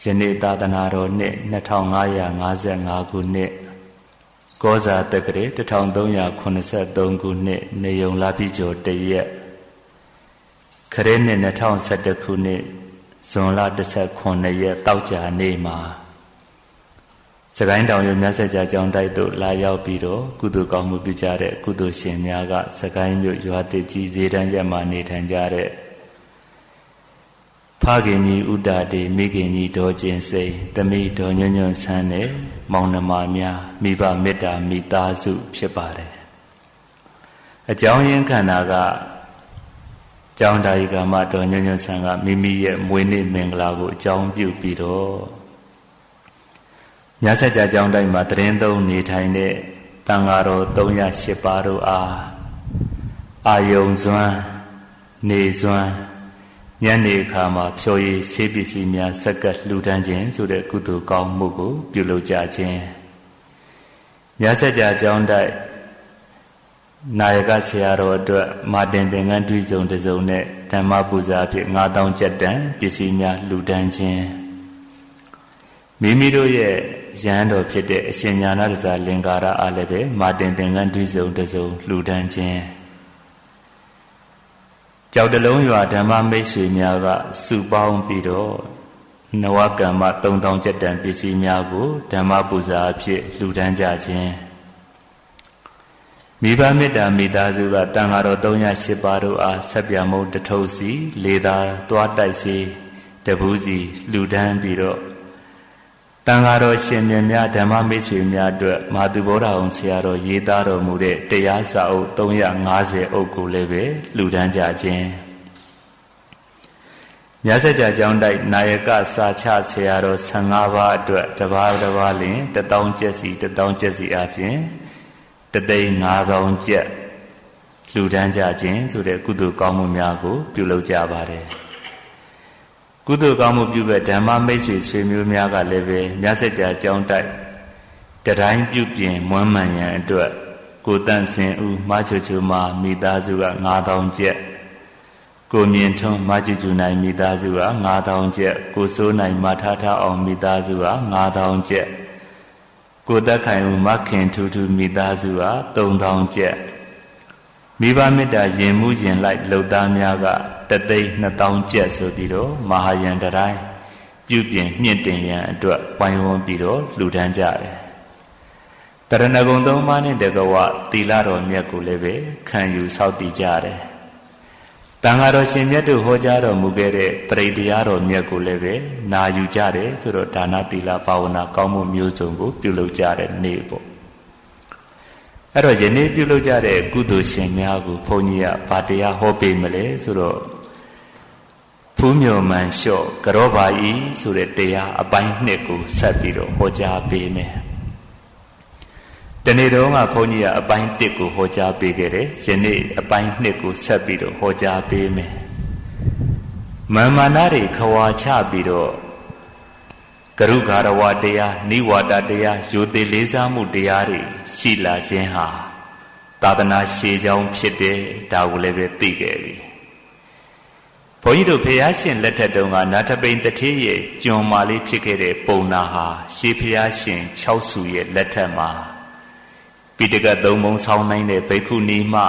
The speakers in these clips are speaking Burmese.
နေ့သာသနာတော်နှစ်2555ခုနှစ်ကောဇာတက္ကရာ1383ခုနှစ်နေုံလာပြီကျော်တရက်ခရစ်နှစ်2011ခုနှစ်ဇွန်လ19ရက်တောက်ကြနေ့မှာစကိုင်းတောင်ရမြတ်ဆက်ကြကျောင်းတိုက်သို့လာရောက်ပြီးတော့ကုသိုလ်ကောင်းမှုပြုကြတဲ့ကုသိုလ်ရှင်များကစကိုင်းမြို့ရွာတစ်ကြီးဈေးတန်းရက်မှာနေထိုင်ကြတဲ့ဖခင်ကြီးဥဒ္ဒတေမိခင်ကြီးဒေါ်ကျင်စိန်သမီးဒေါ်ညွန့်ညွန့်ဆန်းနဲ့မောင်နှမများမိဘမေတ္တာမိသားစုဖြစ်ပါတယ်အကြောင်းရင်းခန္ဓာကကျောင်းသားကြီးကမှဒေါ်ညွန့်ညွန့်ဆန်းကမိမိရဲ့မွေးနေ့မင်္ဂလာကိုအကြောင်းပြုပြီးတော့မြတ်ဆက်ကြကျောင်းတိုင်းမှာတရင်သုံးနေထိုင်တဲ့တန်ဃာတော်308ပါးတို့အားအာယုံစွမ်းနေစွမ်းညနေအခါမှာဖြောရည်ဆေးပစ္စည်းများဆက်ကပ်လှူဒန်းခြင်းဆိုတဲ့ကုသိုလ်ကောင်းမှုကိုပြုလုပ်ကြခြင်းမြတ်ဆက်ကြကျောင်းတိုက်နာယကဆရာတော်အတွက်မာတင်သင်္ကန်းတွေ့ဆုံတစုံနဲ့ဓမ္မပူဇာဖြင့်9000ကျပ်တန်ပစ္စည်းများလှူဒန်းခြင်းမိမိတို့ရဲ့ရဟန်းတော်ဖြစ်တဲ့အရှင်ညာဏတ္တလင်္ကာရအားလည်းပဲမာတင်သင်္ကန်းတွေ့ဆုံတစုံလှူဒန်းခြင်းကြောက်တလုံးရွာဓမ္မမိတ်ဆွေများကစုပေါင်းပြီးတော့နဝကမ္မ3000ကျပ်တန်ပစ္စည်းများကိုဓမ္မပူဇာအဖြစ်လှူဒန်းကြခြင်းမိဘမေတ္တာမိသားစုကတန်ဃာတော်308ပါးတို့အားဆက်ပြမုံတထုပ်စီလေသာသွားတိုက်စီတပူးစီလှူဒန်းပြီးတော့တန်ဃာတော်ရှင်မြတ်များဓမ္မမိတ်ဆွေများအတွက်မဟာသူဘောဓအောင်ဆရာတော်ရေးသားတော်မူတဲ့တရားစာအုပ်350အုပ်ကိုလည်းပဲလှူဒန်းကြခြင်းမြတ်စကြာကျောင်းတိုက်နာယကစာချဆရာတော်15ပါးအတွက်တပါးလင်1000ကျပ်စီ1000ကျပ်စီအပြင်3,500ကျပ်လှူဒန်းကြခြင်းဆိုတဲ့ကုသိုလ်ကောင်းမှုများကိုပြုလုပ်ကြပါတယ်ကုသိုလ်ကောင်းမှုပြုတဲ့ဓမ္မမိတ်ဆွေဆွေမျိုးများကလည်းပဲမြတ်စကြာကျောင်းတိုက်တတိုင်းပြုပြင်မွမ်းမံရန်အတွက်ကိုတန့်စင်ဦးမချူချူမာမိသားစုက9000ကျပ်ကိုမြင့်ထွန်းမချူချူနိုင်မိသားစုက9000ကျပ်ကိုစိုးနိုင်မထားထားအောင်မိသားစုက9000ကျပ်ကိုသက်ခိုင်ဦးမခင်ထူးထူးမိသားစုက3000ကျပ်မိဘမေတ္တာယင်မှုယင်လိုက်လှုပ်သားများက1,200,000ကျပ်ဆိုပြီးတော့မဟာယန်တိုင်းပြုပြင်မြင့်တင်ရန်အတွက်ဝိုင်းဝန်းပြီးတော့လှူဒန်းကြတယ်တရဏဂုံ3ပါးနဲ့တကဝသီလတော်မြတ်ကိုလည်းပဲခံယူဆောက်တည်ကြတယ်တန်ဃာတော်ရှင်မြတ်တို့ဟောကြားတော်မူခဲ့တဲ့ပရိတရားတော်မြတ်ကိုလည်းပဲနာယူကြတယ်ဆိုတော့ဒါနသီလဘာဝနာကောင်းမှုမျိုးစုံကိုပြုလုပ်ကြတဲ့နေ့ပေါ့အဲ့တော့ယနေ့ပြုလုပ်ကြတဲ့ကုသိုလ်ရှင်များကိုဘုန်းကြီးကဗာတရားဟောပေးမလဲဆိုတော့ဖူးမြော်မှန်လျှော့ကြောပါဤဆိုတဲ့တရားအပိုင်း2ကိုဆက်ပြီးတော့ဟောကြားပေးမယ်တနေ့တုန်းကဘုန်းကြီးကအပိုင်း1ကိုဟောကြားပေးခဲ့တယ်ယနေ့အပိုင်း2ကိုဆက်ပြီးတော့ဟောကြားပေးမယ်မာမာနတွေခွာချပြီးတော့ကရုဂါရဝတရားနိဝါဒတရားယုတိလေးစားမှုတရားတွေရှိလာခြင်းဟာသာသနာရှည်ကြောင်းဖြစ်တယ်ဒါကိုလည်းပဲသိခဲ့ပြီဘုန်းကြီးတို့ဖျားရှင်လက်ထက်တုန်းကနာထပိန်တထေးရဲ့ကျွန်မာလေးဖြစ်ခဲ့တဲ့ပုံနာဟာရှေးဖျားရှင်6ဆူရဲ့လက်ထက်မှာပိဋက3ပုံဆောင်းနိုင်တဲ့ဘိက္ခုနီမ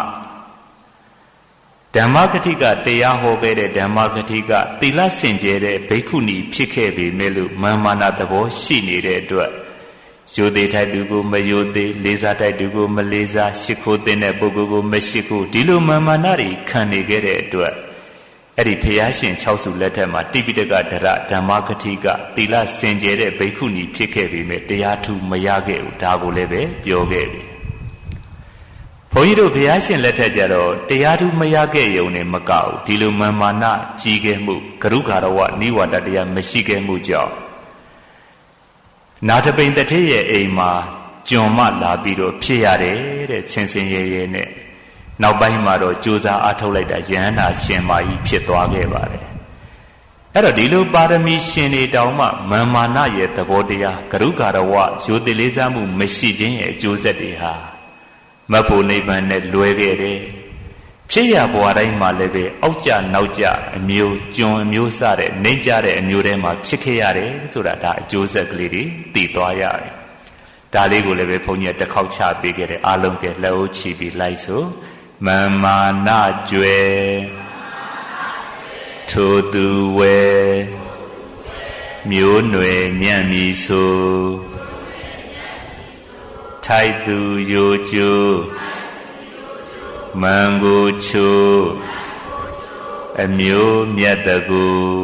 ဓမ္မဂတိကတရားဟောခဲ့တဲ့ဓမ္မဂတိကသီလစင်ကြယ်တဲ့ဘိက္ခုနီဖြစ်ခဲ့ပေမဲ့လို့မာမာနသဘောရှိနေတဲ့အတွက်ယိုသေးထိုက်သူကိုမယိုသေးလေးစားထိုက်သူကိုမလေးစားရှ िख ိုးတဲ့ပုဂ္ဂိုလ်ကိုမရှိခိုးဒီလိုမာမာနတွေခံနေခဲ့တဲ့အတွက်အဲ့ဒီဖျားရှင်6စုလက်ထက်မှာတိပိဋကဒရဓမ္မဂတိကသီလစင်ကြယ်တဲ့ဘိက္ခုနီဖြစ်ခဲ့ပေမဲ့တရားထူမရခဲ့ဘူးဒါကိုလည်းပဲပြောခဲ့ပြီဘုန်းကြီးတို့ဘုရားရှင်လက်ထက်ကြတော့တရားထူးမရခဲ့ရုံနဲ့မကဘူးဒီလိုမာမာနကြီးခဲ့မှုကရုဂါရဝနိဝါဒတရားမရှိခဲ့မှုကြောင့်နာထပိန်တထေးရဲ့အိမ်မှာကျွန်မလာပြီးတော့ဖြစ်ရတယ်တဲ့ဆင်ဆင်ရဲရဲနဲ့နောက်ပိုင်းမှာတော့ကြိုးစားအားထုတ်လိုက်တာယဟန္တာရှင်မာကြီးဖြစ်သွားခဲ့ပါတယ်အဲ့တော့ဒီလိုပါရမီရှင်တွေတောင်မှမာမာနရဲ့သဘောတရားကရုဂါရဝယုတိလေးစားမှုမရှိခြင်းရဲ့အကျိုးဆက်တွေဟာမဖို့နိဗ္ဗာန်နဲ့လွဲခဲ့တယ်ဖြစ်ရဘဝတိုင်းမှာလည်းပဲအောက်ကြနောက်ကြအမျိုးကျွန်းအမျိုးစတဲ့နှိမ့်ကြတဲ့အမျိုးတွေမှာဖြစ်ခဲ့ရတယ်ဆိုတာဒါအကျိုးဆက်ကလေးတွေသိသွားရတယ်ဒါလေးကိုလည်းပဲဘုန်းကြီးတစ်ခေါက်ချပေးခဲ့တယ်အားလုံးကလက်အိုးချီပြီးလိုက်ဆိုမမာနကျွဲထိုသူဝဲမျိုးနွယ်ညံ့မီဆိုထိုက်သူယိုကျိုးမန်ကိုချိုးအမျိုးမြတ်တကူ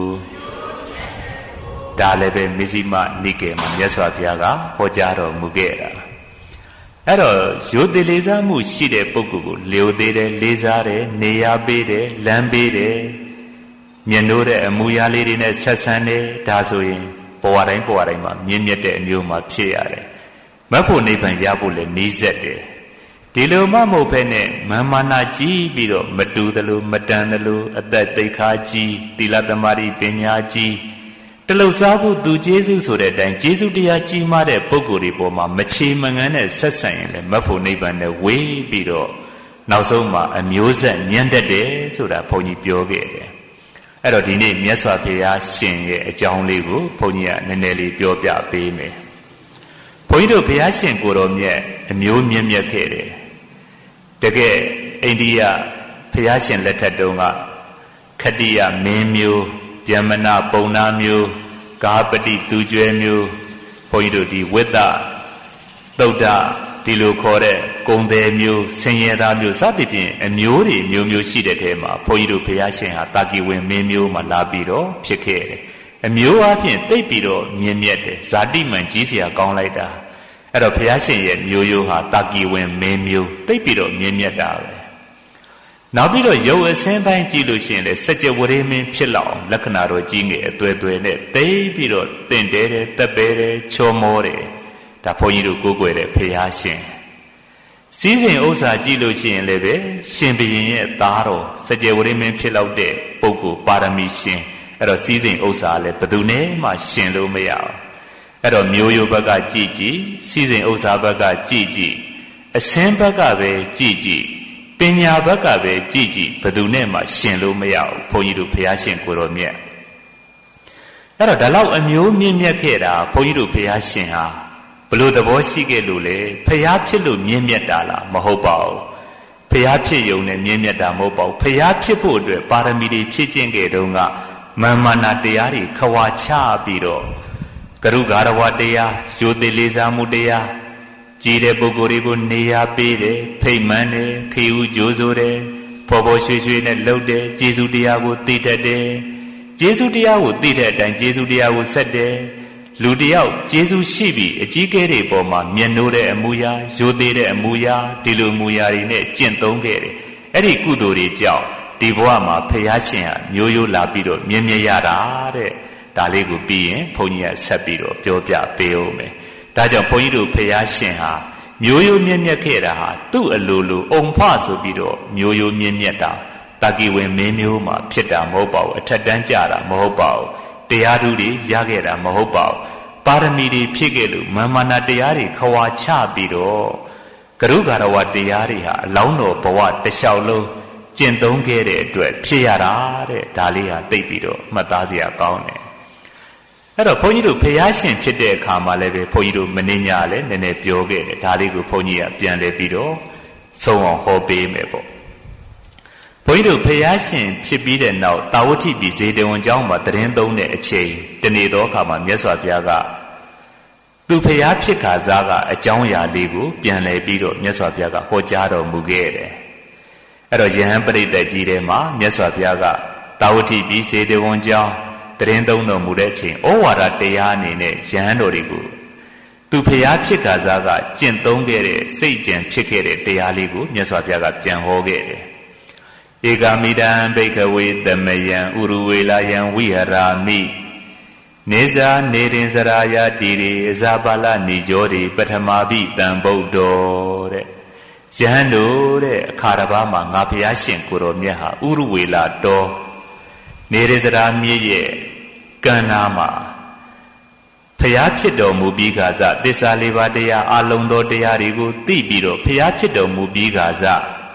ဒါလည်းပဲမဇ္ဈိမနိကေမှာမြတ်စွာဘုရားကဟောကြားတော်မူခဲ့တာအဲ့တော့ရိုသေလေးစားမှုရှိတဲ့ပုဂ္ဂိုလ်ကိုလျော်သေးတယ်လေးစားတယ်နေရာပေးတယ်လမ်းပေးတယ်မြတ်နိုးတဲ့အမူအရာလေးတွေနဲ့ဆက်ဆံတယ်ဒါဆိုရင်ဘဝတိုင်းမှာမြင့်မြတ်တဲ့အမျိုးမှာဖြစ်ရတယ်မဖို့နိဗ္ဗာန်ရဖို့လည်းနီးစပ်တယ်ဒီလိုမှမဟုတ်ဘဲနဲ့မာမာနာကြီးပြီးတော့မတူသလိုမတန်သလိုအသက်သိက္ခာကြီးသီလသမารိပညာကြီးတလုစားဖို့သူကျေးဇူးဆိုတဲ့အတိုင်းကျေးဇူးတရားကြီးမားတဲ့ပုဂ္ဂိုလ်တွေပေါ်မှာမချေမငန်းနဲ့ဆက်ဆံရင်လည်းမဖို့နိဗ္ဗာန်နဲ့ဝေးပြီးတော့နောက်ဆုံးမှာအမျိုးဆက်ညံ့တတ်တယ်ဆိုတာဘုန်းကြီးပြောခဲ့တယ်အဲ့တော့ဒီနေ့မြတ်စွာဘုရားရှင်ရဲ့အကြောင်းလေးကိုဘုန်းကြီးကနည်းနည်းလေးပြောပြပေးမယ်ဘုန်းကြီးတို့ဘုရားရှင်ကိုယ်တော်မြတ်အမျိုးမြင့်မြတ်ခဲ့တယ်တကယ်အိန္ဒိယဘုရားရှင်လက်ထက်တုန်းကခတ္တိယမင်းမျိုးဗျမနပုံနာမျိုးကာပတိသူကျွဲမျိုးဘုန်းကြီးတို့ဒီဝိတ္တသုဒ္ဓဒီလိုခေါ်တဲ့ကုံတယ်မျိုးဆင်းရဲသားမျိုးစသဖြင့်အမျိုးတွေမျိုးမျိုးရှိတဲ့ထဲမှာဘုန်းကြီးတို့ဘုရားရှင်ဟာတာကီဝင်မင်းမျိုးမှာလာပြီးတော့ဖြစ်ခဲ့တယ်အမျိုးအချင်းတိတ်ပြီးတော့မြင့်မြတ်တယ်ဇာတိမှန်ကြီးစရာကောင်းလိုက်တာအဲ့တော့ဘုရားရှင်ရဲ့မျိုးရိုးဟာတာကီဝင်မင်းမျိုးတိတ်ပြီးတော့မြင့်မြတ်တာပဲနောက်ပြီးတော့ရုပ်အစင်းပိုင်းကြည့်လို့ရှိရင်လေစัจ java မင်းဖြစ်လောက်အောင်လက္ခဏာတော်ကြီးငယ်အသွဲသွဲနဲ့တိတ်ပြီးတော့တင့်တယ်တက်ပဲတယ်ချောမောတယ်ဒါဘုန်းကြီးတို့ကိုးကွယ်တဲ့ဘုရားရှင်စည်းစိမ်ဥစ္စာကြည့်လို့ရှိရင်လည်းပဲရှင်ဘုရင်ရဲ့သားတော်စัจ java မင်းဖြစ်လောက်တဲ့ပုဂ္ဂိုလ်ပါရမီရှင်အဲ့တော့စည်းစိမ်ဥစ္စာလည်းဘယ်သူနဲ့မှရှင်လို့မရအောင်အဲ့တော့မျိုးရိုးဘက်ကကြည့်ကြည့်စည်းစိမ်ဥစ္စာဘက်ကကြည့်ကြည့်အစင်းဘက်ကပဲကြည့်ကြည့်ပညာဘက်ကပဲကြည့်ကြည့်ဘယ်သူနဲ့မှရှင်လို့မရဘူးဘုန်းကြီးတို့ဘုရားရှင်ကိုယ်တော်မြတ်အဲ့တော့ဒါလောက်အမျိုးမြင့်မြတ်ခဲ့တာဘုန်းကြီးတို့ဘုရားရှင်ဟာဘလို့သဘောရှိခဲ့လို့လေဘုရားဖြစ်လို့မြင့်မြတ်တာလားမဟုတ်ပါဘူးဘုရားဖြစ်ရုံနဲ့မြင့်မြတ်တာမဟုတ်ပါဘူးဘုရားဖြစ်ဖို့အတွက်ပါရမီတွေဖြည့်ကျင့်ခဲ့တုန်းကမာနတရားတွေခွာချပြီးတော့ကရုဂါရဝတရားရိုသေလေးစားမှုတရားကြည်တဲ့ပုဂ္ဂိုလ်တွေကိုနေရာပေးတယ်ဖိတ်မှန်းတယ်ခေဦးကြိုးစိုးတယ်ဖော်ဖော်ရွှေရွှေနဲ့လှုပ်တယ်ကျေးဇူးတရားကိုသိတတ်တယ်ကျေးဇူးတရားကိုသိတဲ့အတိုင်းကျေးဇူးတရားကိုဆက်တယ်လူတယောက်ကျေးဇူးရှိပြီးအကြီးကဲတွေပေါ်မှာမျက်နှိုးတဲ့အမူအရာရိုသေတဲ့အမူအရာဒီလိုအမူအရာတွေနဲ့ကျင့်သုံးခဲ့တယ်အဲ့ဒီကုသိုလ်တွေကြောင့်ဒီဘဝမှာဘုရားရှင်ဟာမျိုးရိုးလာပြီးတော့မြင်မြင်ရတာတဲ့ဒါလေးကိုပြီးရင်ဘုန်းကြီးကဆက်ပြီးတော့ပြောပြပေးဦးမယ်ဒါကြောင့်ဘုန်းကြီးတို့ဘုရားရှင်ဟာမျိုးရိုးမြင့်မြတ်ခဲ့တာဟာသူ့အလိုလိုအုံဖဆိုပြီးတော့မျိုးရိုးမြင့်မြတ်တာတာကီဝင်မင်းမျိုးမှာဖြစ်တာမဟုတ်ပါဘူးအထက်တန်းကြတာမဟုတ်ပါဘူးတရားဓုတွေရခဲ့တာမဟုတ်ပါဘူးပါရမီတွေဖြည့်ခဲ့လို့မာနတရားတွေခွာချပြီးတော့ကရုဂါရဝတရားတွေဟာအလောင်းတော်ဘဝတစ်လျှောက်လုံးကျင့်သုံးခဲ့တဲ့အတွက်ဖြစ်ရတာတဲ့ဒါလေးဟာတိတ်ပြီးတော့မှတ်သားစရာကောင်းတယ်အဲ့တော့ဘုန်းကြီးတို့ဘုရားရှင်ဖြစ်တဲ့အခါမှာလည်းပဲဘုန်းကြီးတို့မင်းညာလည်းနည်းနည်းပြောခဲ့တယ်ဒါလေးကိုဘုန်းကြီးကပြန်လဲပြီးတော့ဆုံးအောင်ဟောပေးမယ်ပေါ့ဘုန်းကြီးတို့ဘုရားရှင်ဖြစ်ပြီးတဲ့နောက်တာဝတိပြည်ဇေတဝန်ကျောင်းမှာတရင်သုံးတဲ့အချိန်တနေ့တော့အခါမှာမြတ်စွာဘုရားကသူဘုရားဖြစ်ခါစားကအကြောင်းအရာလေးကိုပြန်လဲပြီးတော့မြတ်စွာဘုရားကဟောကြားတော်မူခဲ့တယ်အဲ့တော့ယဟန်ပရိသတ်ကြီးထဲမှာမြတ်စွာဘုရားကတာဝတိပြည်ဇေတဝန်ကျောင်းတရင်သုံးတော်မူတဲ့အချိန်ဩဝါဒတရားအနေနဲ့ယဟန်တော်တွေကိုသူဖျားဖြစ်ခါစားကကျင့်သုံးခဲ့တဲ့စိတ်ကြံဖြစ်ခဲ့တဲ့တရားလေးကိုမြတ်စွာဘုရားကပြန်ဟောခဲ့တယ်ဧကမိတံဘိက္ခဝေသမယံဥရဝေလာယံဝိဟရာမိနေဇာနေရင်စရာယတိရိအဇာပါလနေကြောတိပထမာပိတံဗုဒ္ဓောတဲ့ယဟန်တို့တဲ့အခါတစ်ပါးမှာငါဘုရားရှင်ကိုယ်တော်မြတ်ဟာဥရဝေလာတော်နေရစရာမြစ်ရဲ့ကန္နာမှာဖျားဖြစ်တော်မူပြီးခါစသစ္စာလေးပါးတရားအလုံးသောတရားတွေကိုသိပြီးတော့ဖျားဖြစ်တော်မူပြီးခါစ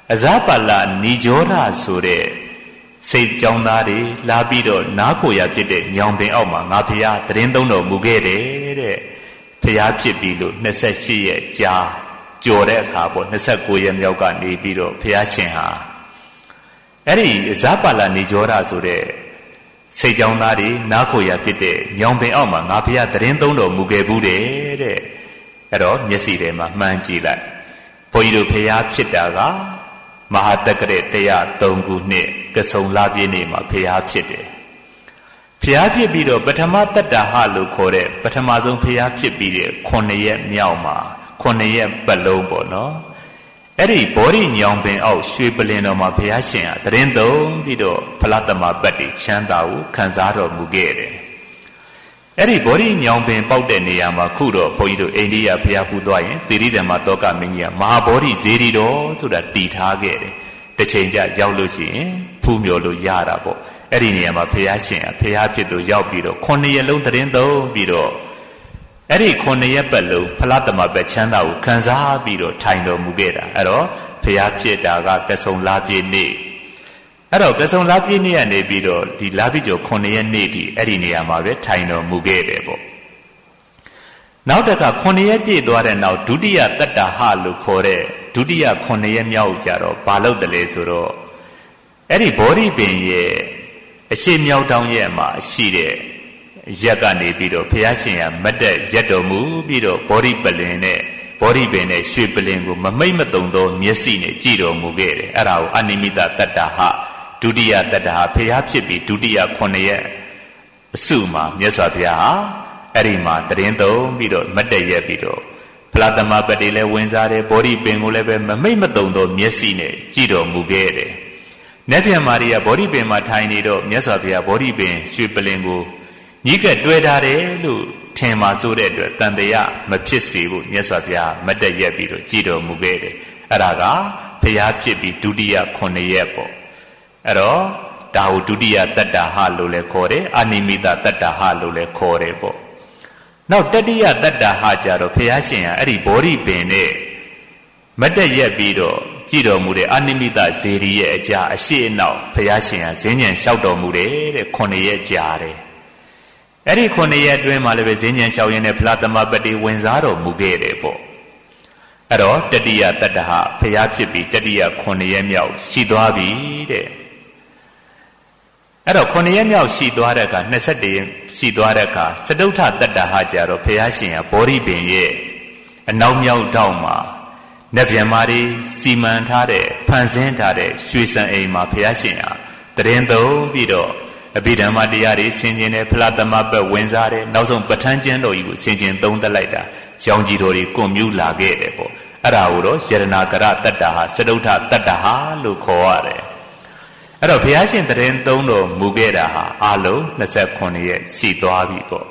အဇပါလနိဂျောရဆိုတဲ့စိတ်ကြောင်းသားတွေလာပြီးတော့နားကိုရဖြစ်တဲ့ညောင်ပင်အောက်မှာငါဖျားသတင်းသုံးတော်မူခဲ့တယ်တဲ့ဖျားဖြစ်ပြီးလို့28ရက်ကြာကြော်တဲ့အခါပေါ့29ရက်မြောက်ကနေပြီးတော့ဖျားရှင်ဟာအဲ့ဒီအဇပါလနိဂျောရဆိုတဲ့စိတ်ကြောင်းသားတွေနားကိုရဖြစ်တဲ့ညောင်ပင်အောက်မှာငါဖျားသတင်းသုံးတော်မူခဲ့ဘူးတဲ့အဲ့တော့မျက်စိထဲမှာမှန်းကြည့်လိုက်ဘုန်းကြီးတို့ဖျားဖြစ်တာကမဟာတက္ကရာ103ခုနှစ်ကဆုံလပြည့်နေ့မှာဖျားဖြစ်တယ်ဖျားဖြစ်ပြီးတော့ပထမတတ္တဟလို့ခေါ်တဲ့ပထမဆုံးဖျားဖြစ်ပြီးတဲ့9ရက်မြောက်မှာ9ရက်ပတ်လုံးပေါ့နော်အဲ့ဒီဘောဓိညောင်ပင်အောက်ရွှေပလင်တော်မှာဘုရားရှင်ဟာတရင်သုံးပြီးတော့ဖလားတမပတ်တိချမ်းသာကိုခံစားတော်မူခဲ့တယ်အဲ့ဒီဘောဓိညောင်ပင်ပေါက်တဲ့နေရာမှာခုတော့ဘုန်းကြီးတို့အိန္ဒိယဘုရားဖူးသွားရင်သီရိဓမ္မတောကမင်းကြီးကမဟာဘောဓိဇေဒီတော်ဆိုတာတည်ထားခဲ့တယ်တစ်ချိန်ကျရောက်လို့ရှိရင်ဖူးမြော်လို့ရတာပေါ့အဲ့ဒီနေရာမှာဘုရားရှင်ဟာဘုရားဖြစ်သူရောက်ပြီးတော့9ရက်လုံးတရင်သုံးပြီးတော့အဲ့ဒီ9ရက်ပတ်လုံးဖလားတမပတ်ချမ်းသာကိုခံစားပြီးတော့ထိုင်တော်မူခဲ့တာအဲ့တော့ဘုရားဖြစ်တာကကဆုံလပြည့်နေ့အဲ့တော့ကဆုံလပြည့်နေ့ကနေပြီးတော့ဒီလပြည့်ကျော်9ရက်နေ့ဒီအဲ့ဒီနေရာမှာပဲထိုင်တော်မူခဲ့တယ်ပေါ့နောက်တခါ9ရက်ပြည့်သွားတဲ့နောက်ဒုတိယတတ္တဟလို့ခေါ်တဲ့ဒုတိယ9ရက်မြောက်ကြတော့ဘာလို့တလဲဆိုတော့အဲ့ဒီဘောဓိပင်ရဲ့အရှိမြောက်တောင်ရဲ့မှာရှိတဲ့ရက်ကနေပြီးတော့ဘုရားရှင်ကမတ်တက်ရက်တော်မူပြီးတော့ဘောဓိပလင်နဲ့ဘောဓိပင်နဲ့ရွှေပလင်ကိုမမိတ်မတုံသောမျက်စိနဲ့ကြည့်တော်မူခဲ့တယ်အဲ့ဒါကိုအနိမိတတတ္တဟဒုတိယတတ္တဟဘုရားဖြစ်ပြီးဒုတိယ9ရက်အစုမှာမြတ်စွာဘုရားဟာအဲ့ဒီမှာတရင်သုံးပြီးတော့မတ်တက်ရက်ပြီးတော့ဖလားတမပတ်တွေလည်းဝင်စားတယ်ဘောဓိပင်ကိုလည်းပဲမမိတ်မတုံသောမျက်စိနဲ့ကြည့်တော်မူခဲ့တယ်နတ်ပြန်မာရီကဘောဓိပင်မှာထိုင်နေတော့မြတ်စွာဘုရားဘောဓိပင်ရွှေပလင်ကိုညီကတွေ့ထားတယ်လို့ထင်ပါဆိုတဲ့အတွက်တန်တရားမဖြစ်စေဘူးမြတ်စွာဘုရားမတ်တက်ရက်ပြီးတော့ကြည်တော်မူခဲ့တယ်အဲ့ဒါကဘုရားဖြစ်ပြီးဒုတိယ9ရက်ပေါ့အဲ့တော့ဒါကိုဒုတိယတတ္တဟလို့လည်းခေါ်တယ်အနိမိတတတ္တဟလို့လည်းခေါ်တယ်ပေါ့နောက်တတိယတတ္တဟကြတော့ဘုရားရှင်ကအဲ့ဒီဘောဓိပင်နဲ့မတ်တက်ရက်ပြီးတော့ကြည်တော်မူတဲ့အနိမိတဇေဒီရဲ့အကြာအရှိအနောက်ဘုရားရှင်ကဈဉ္ဉံလျှောက်တော်မူတယ်တဲ့9ရက်ကြာတယ်အဲ့ဒီ9ရက်အတွင်းမှာလည်းပဲဈဉ္ဉံလျှောက်ရင်းနဲ့ဖလားတမပတ်တိဝင်စားတော်မူခဲ့တယ်ပေါ့အဲ့တော့တတိယတတ္တဟဘုရားဖြစ်ပြီးတတိယ9ရက်မြောက်ရှိသွားပြီတဲ့အဲ့တော့9ရက်မြောက်ရှိသွားတဲ့အခါ21ရက်ရှိသွားတဲ့အခါစတုထတတ္တဟကြတော့ဘုရားရှင်ကဘောဓိပင်ရဲ့အနောက်မြောက်ထောင့်မှာနတ်ဗျံမာတွေစီမံထားတဲ့ဖန်ဆင်းထားတဲ့ရွှေစံအိမ်မှာဘုရားရှင်ဟာတရင်သုံးပြီးတော့အဘိဓမ္မာတရားတွေဆင်ခြင်တယ်ဖလားတမပတ်ဝင်စားတယ်နောက်ဆုံးပဋ္ဌာန်းကျမ်းတော်ကြီးကိုဆင်ခြင်သုံးသပ်လိုက်တာရောင်ကြီးတော်တွေကွန်မြူလာခဲ့တယ်ပေါ့အဲ့ဒါကိုတော့ယရဏကရတတ္တဟစတုထတတ္တဟလို့ခေါ်ရတယ်အဲ့တော့ဘုရားရှင်တရင်သုံးတော်မူခဲ့တာဟာအလုံး29ရက်ရှိသွားပြီပေါ့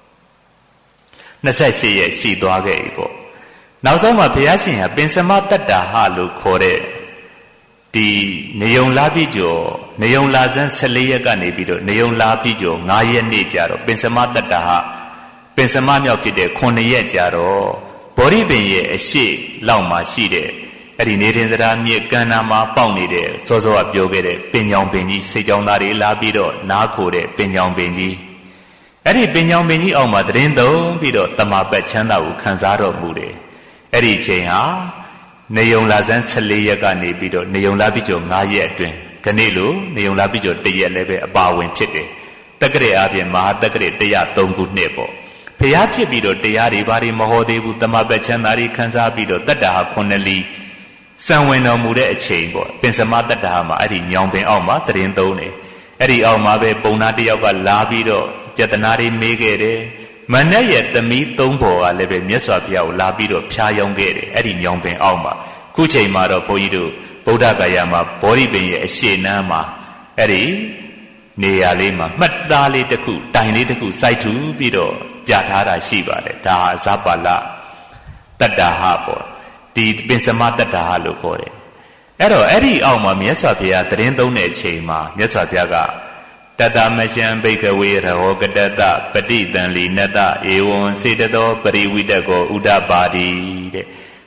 28ရက်ရှိသွားခဲ့ပြီပေါ့နောက်ဆုံးမှာဘုရားရှင်ဟာပင်စမတတ္တဟလို့ခေါ်တဲ့ဒီနေုံလာပြီကျော်နေုံလာဇန်14ရက်ကနေပြီးတော့နေုံလာပြီကျော်9ရက်နေ့ကြာတော့ပင်စမတတ္တဟပင်စမမြောက်ဖြစ်တဲ့9ရက်ကြာတော့ဘောဓိပင်ရဲ့အရှိလောက်မှာရှိတဲ့အဲ့ဒီနေတင်စရာမြေကန္နာမှာပေါက်နေတဲ့စောစောကပြောခဲ့တဲ့ပင်ညောင်ပင်ကြီးစိတ်ကြောင်းသားတွေလာပြီးတော့နားခိုတဲ့ပင်ညောင်ပင်ကြီးအဲ့ဒီပင်ညောင်ပင်ကြီးအောက်မှာတရင်သုံးပြီးတော့တမပတ်ချမ်းသာကိုခံစားတော်မူတယ်အဲ့ဒီချိန်ဟာနေုံလာဇန်14ရက်ကနေပြီးတော့နေုံလာပြီကျော်9ရက်အတွင်းခဏလို့နေုံလာပြီကျော်1ရက်လည်းပဲအပါဝင်ဖြစ်တယ်တက္ကရာအပြင်မဟာတက္ကရာ103ခုနှစ်ပေါ့ဘုရားဖြစ်ပြီးတော့တရားတွေဘာတွေမဟောသေးဘူးတမပတ်ချမ်းသာတွေခံစားပြီးတော့တတ္တဟာ9လီစံဝင်တော်မူတဲ့အချိန်ပေါ့ပင်စမတတ္တဟာမှာအဲ့ဒီညောင်ပင်အောက်မှာတရင်သုံးတယ်အဲ့ဒီအောက်မှာပဲပုံနာတယောက်ကလာပြီးတော့ပြတနာတွေမေးခဲ့တယ်မနက်ရဲ့သမီး3ဘော်ကလည်းပဲမြတ်စွာဘုရားကိုလာပြီးတော့ဖြားယောင်းခဲ့တယ်အဲ့ဒီညောင်ပင်အောက်မှာခုချိန်မှာတော့ဘုန်းကြီးတို့ဗုဒ္ဓဂယာမှာဘောဓိပင်ရဲ့အရှိနန်းမှာအဲ့ဒီနေရာလေးမှာမှတ်သားလေးတစ်ခုတိုင်လေးတစ်ခုစိုက်ထူပြီးတော့ပြထားတာရှိပါတယ်ဒါဟာဇပါလတတ္တဟပေါ့ဒီပင်စမတတ္တဟလို့ခေါ်တယ်အဲ့တော့အဲ့ဒီအောက်မှာမြတ်စွာဘုရားတရင်သုံးတဲ့အချိန်မှာမြတ်စွာဘုရားကတတမရှံဘိကဝေရဟောကတတပฏิတံလီနတဧဝံစေတသောပရိဝိတကောဥဒ္ဒပါတိတဲ့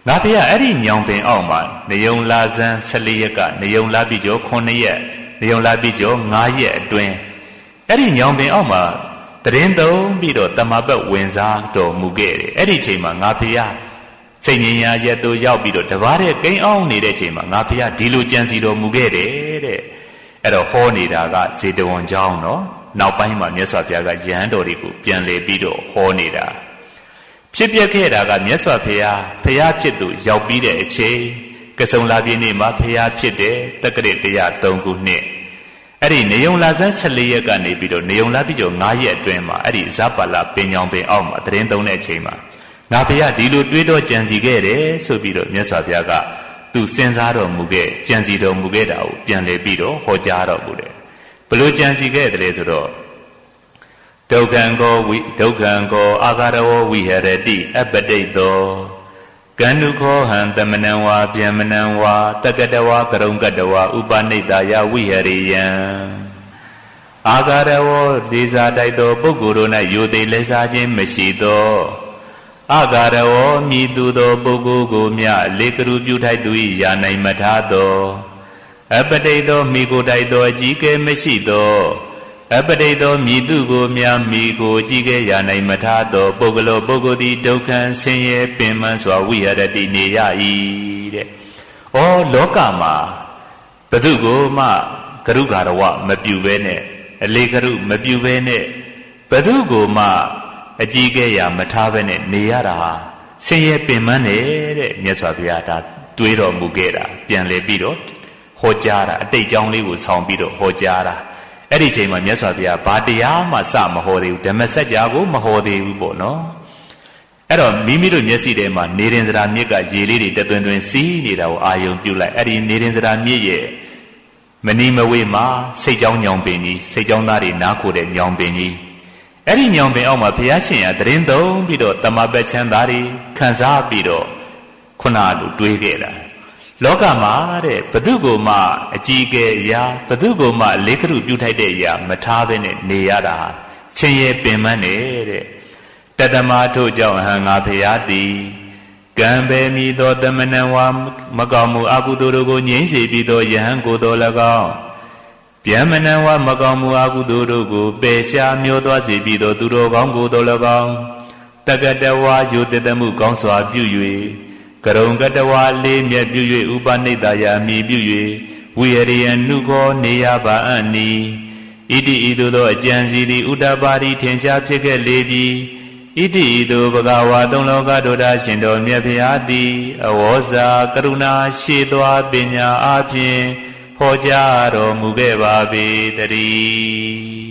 ငါဖေရအဲ့ဒီညောင်ပင်အောက်မှာနေုံလာဇန်14ရက်ကနေုံလာပြီးကျော်9ရက်နေုံလာပြီးကျော်9ရက်အတွင်းအဲ့ဒီညောင်ပင်အောက်မှာတရင်သုံးပြီးတော့တမပတ်ဝင်စားတော်မူခဲ့တယ်အဲ့ဒီချိန်မှာငါဖေရစိတ်ငြိမ်ရာရက်တို့ရောက်ပြီးတော့တပါးတဲ့ကိန်းအောင်နေတဲ့ချိန်မှာငါဖေရဒီလိုကြံစီတော်မူခဲ့တယ်တဲ့အဲ့တော့ဟောနေတာကဇေတဝန်เจ้าနော်နောက်ပိုင်းမှာမြတ်စွာဘုရားကယဟန်တော်တွေကိုပြန်လေပြီးတော့ဟောနေတာဖြစ်ပျက်ခဲ့တာကမြတ်စွာဘုရားဖြစ်သူရောက်ပြီးတဲ့အချိန်ကဆုံလာပြည့်နေ့မှာဘုရားဖြစ်တဲ့တက္ကရာ103ခုနှစ်အဲ့ဒီနေုံလာဇန်း14ရက်ကနေပြီးတော့နေုံလာပြီးတော့9ရက်အတွင်းမှာအဲ့ဒီဇပလာပင်ညောင်ပင်အောက်မှာတရင်သုံးတဲ့အချိန်မှာငါဘုရားဒီလိုတွေးတော့ကြံစီခဲ့တယ်ဆိုပြီးတော့မြတ်စွာဘုရားကသူစဉ်းစားတော်မူခဲ့ကြံစီတော်မူခဲ့တာကိုပြန်လေပြီးတော့ဟောကြားတော်မူတယ်ဘလို့ကြံစီခဲ့တယ်ဆိုတော့ဒုက္ခံကောအာဂရဝဝိဟရတိအပတိတောကန္နုခောဟံတမနံဝါဗျမနံဝါတက္ကတဝါကရုံကတဝါဥပနိတယဝိဟရိယံအာဂရဝဒေဇာတိုက်သောပုဂ္ဂိုလ်တို့၌ယိုသိလဲစားခြင်းမရှိသောအာဂရဝမြည်သူသောပုဂ္ဂိုလ်ကိုမြလေကရုပြုထိုက်သူ၏ယာနိုင်မထားသောအပတိတောမိကိုတိုက်သောအကြီးကဲမရှိသောအပတိတောမြည်သူကိုမြမိကိုကြည်ကဲရနိုင်မထားသောပုဂ္ဂလောပုဂ္ဂိုလ်သည်ဒုက္ခံဆင်းရဲပင်ပန်းစွာဝိဟရတိနေရ၏တဲ့။ဩလောကမှာဘသူကိုမှကရုဂါရဝမပြုဘဲနဲ့အလေကရုမပြုဘဲနဲ့ဘသူကိုမှအကြည်ကဲရမထားဘဲနဲ့နေရတာဟာဆင်းရဲပင်ပန်းနေတဲ့မြတ်စွာဘုရားဒါတွေးတော်မူခဲ့တာပြန်လေပြီးတော့ဟောကြားတာအတိတ်ကြောင်းလေးကိုဆောင်ပြီးတော့ဟောကြားတာအဲ့ဒီချိန်မှာမြတ်စွာဘုရားဘာတရားမှစမဟောသေးဘူးဓမ္မစကြာကိုမဟောသေးဘူးပေါ့နော်အဲ့တော့မိမိတို့မျက်စိထဲမှာနေရင်စရာမြစ်ကရေလေးတွေတသွင်းသွင်းစီးနေတာကိုအာယုံပြုလိုက်အဲ့ဒီနေရင်စရာမြစ်ရဲ့မနီမဝေးမှာစိတ်ကြောင်းညောင်ပင်ကြီးစိတ်ကြောင်းသားတွေနားခိုတဲ့ညောင်ပင်ကြီးအဲ့ဒီညောင်ပင်အောက်မှာဘုရားရှင်ကတရင်သုံးပြီးတော့တမပတ်ချမ်းသားတွေခံစားပြီးတော့ခုနလိုတွေးခဲ့တာလောကမှာတဲ့ဘသူကိုမှအကြည်ကဲရာဘသူကိုမှလေကရုပြုထိုက်တဲ့အရာမထားဘဲနဲ့နေရတာဆင်းရဲပင်ပန်းနေတဲ့တတမထို့ကြောင့်ဟံငါဖရာသည်ကံပဲမိသောတမနံဝါမကောင်းမှုအကုသိုလ်တို့ကိုငြိမ်းစေပြီးသောယဟန်ကိုယ်တော်၎င်းဗျမနံဝါမကောင်းမှုအကုသိုလ်တို့ကိုပယ်ရှားမျောသွားစေပြီးသောသူတော်ကောင်းကိုယ်တော်၎င်းတက္ကတဝါယုတတမှုကောင်းစွာပြု၍ကရုံကတဝါလေးမြတ်ပြု၍ဥပနိတယအမိပြု၍ဝိဟရိယနုခောနေရပါအံ့နီဣတိဤသို့သောအကျံစီသည်ဥဒ္ဒပါတိထင်ရှားဖြစ်ခဲ့လေပြီဣတိဤသို့ဘဂဝါသုံးလောကဒုဒ္ဒရှင်တော်မြတ်ဖျားသည်အဝေါဇာကရုဏာရှိသောပညာအားဖြင့်ဟောကြားတော်မူခဲ့ပါပေတည်း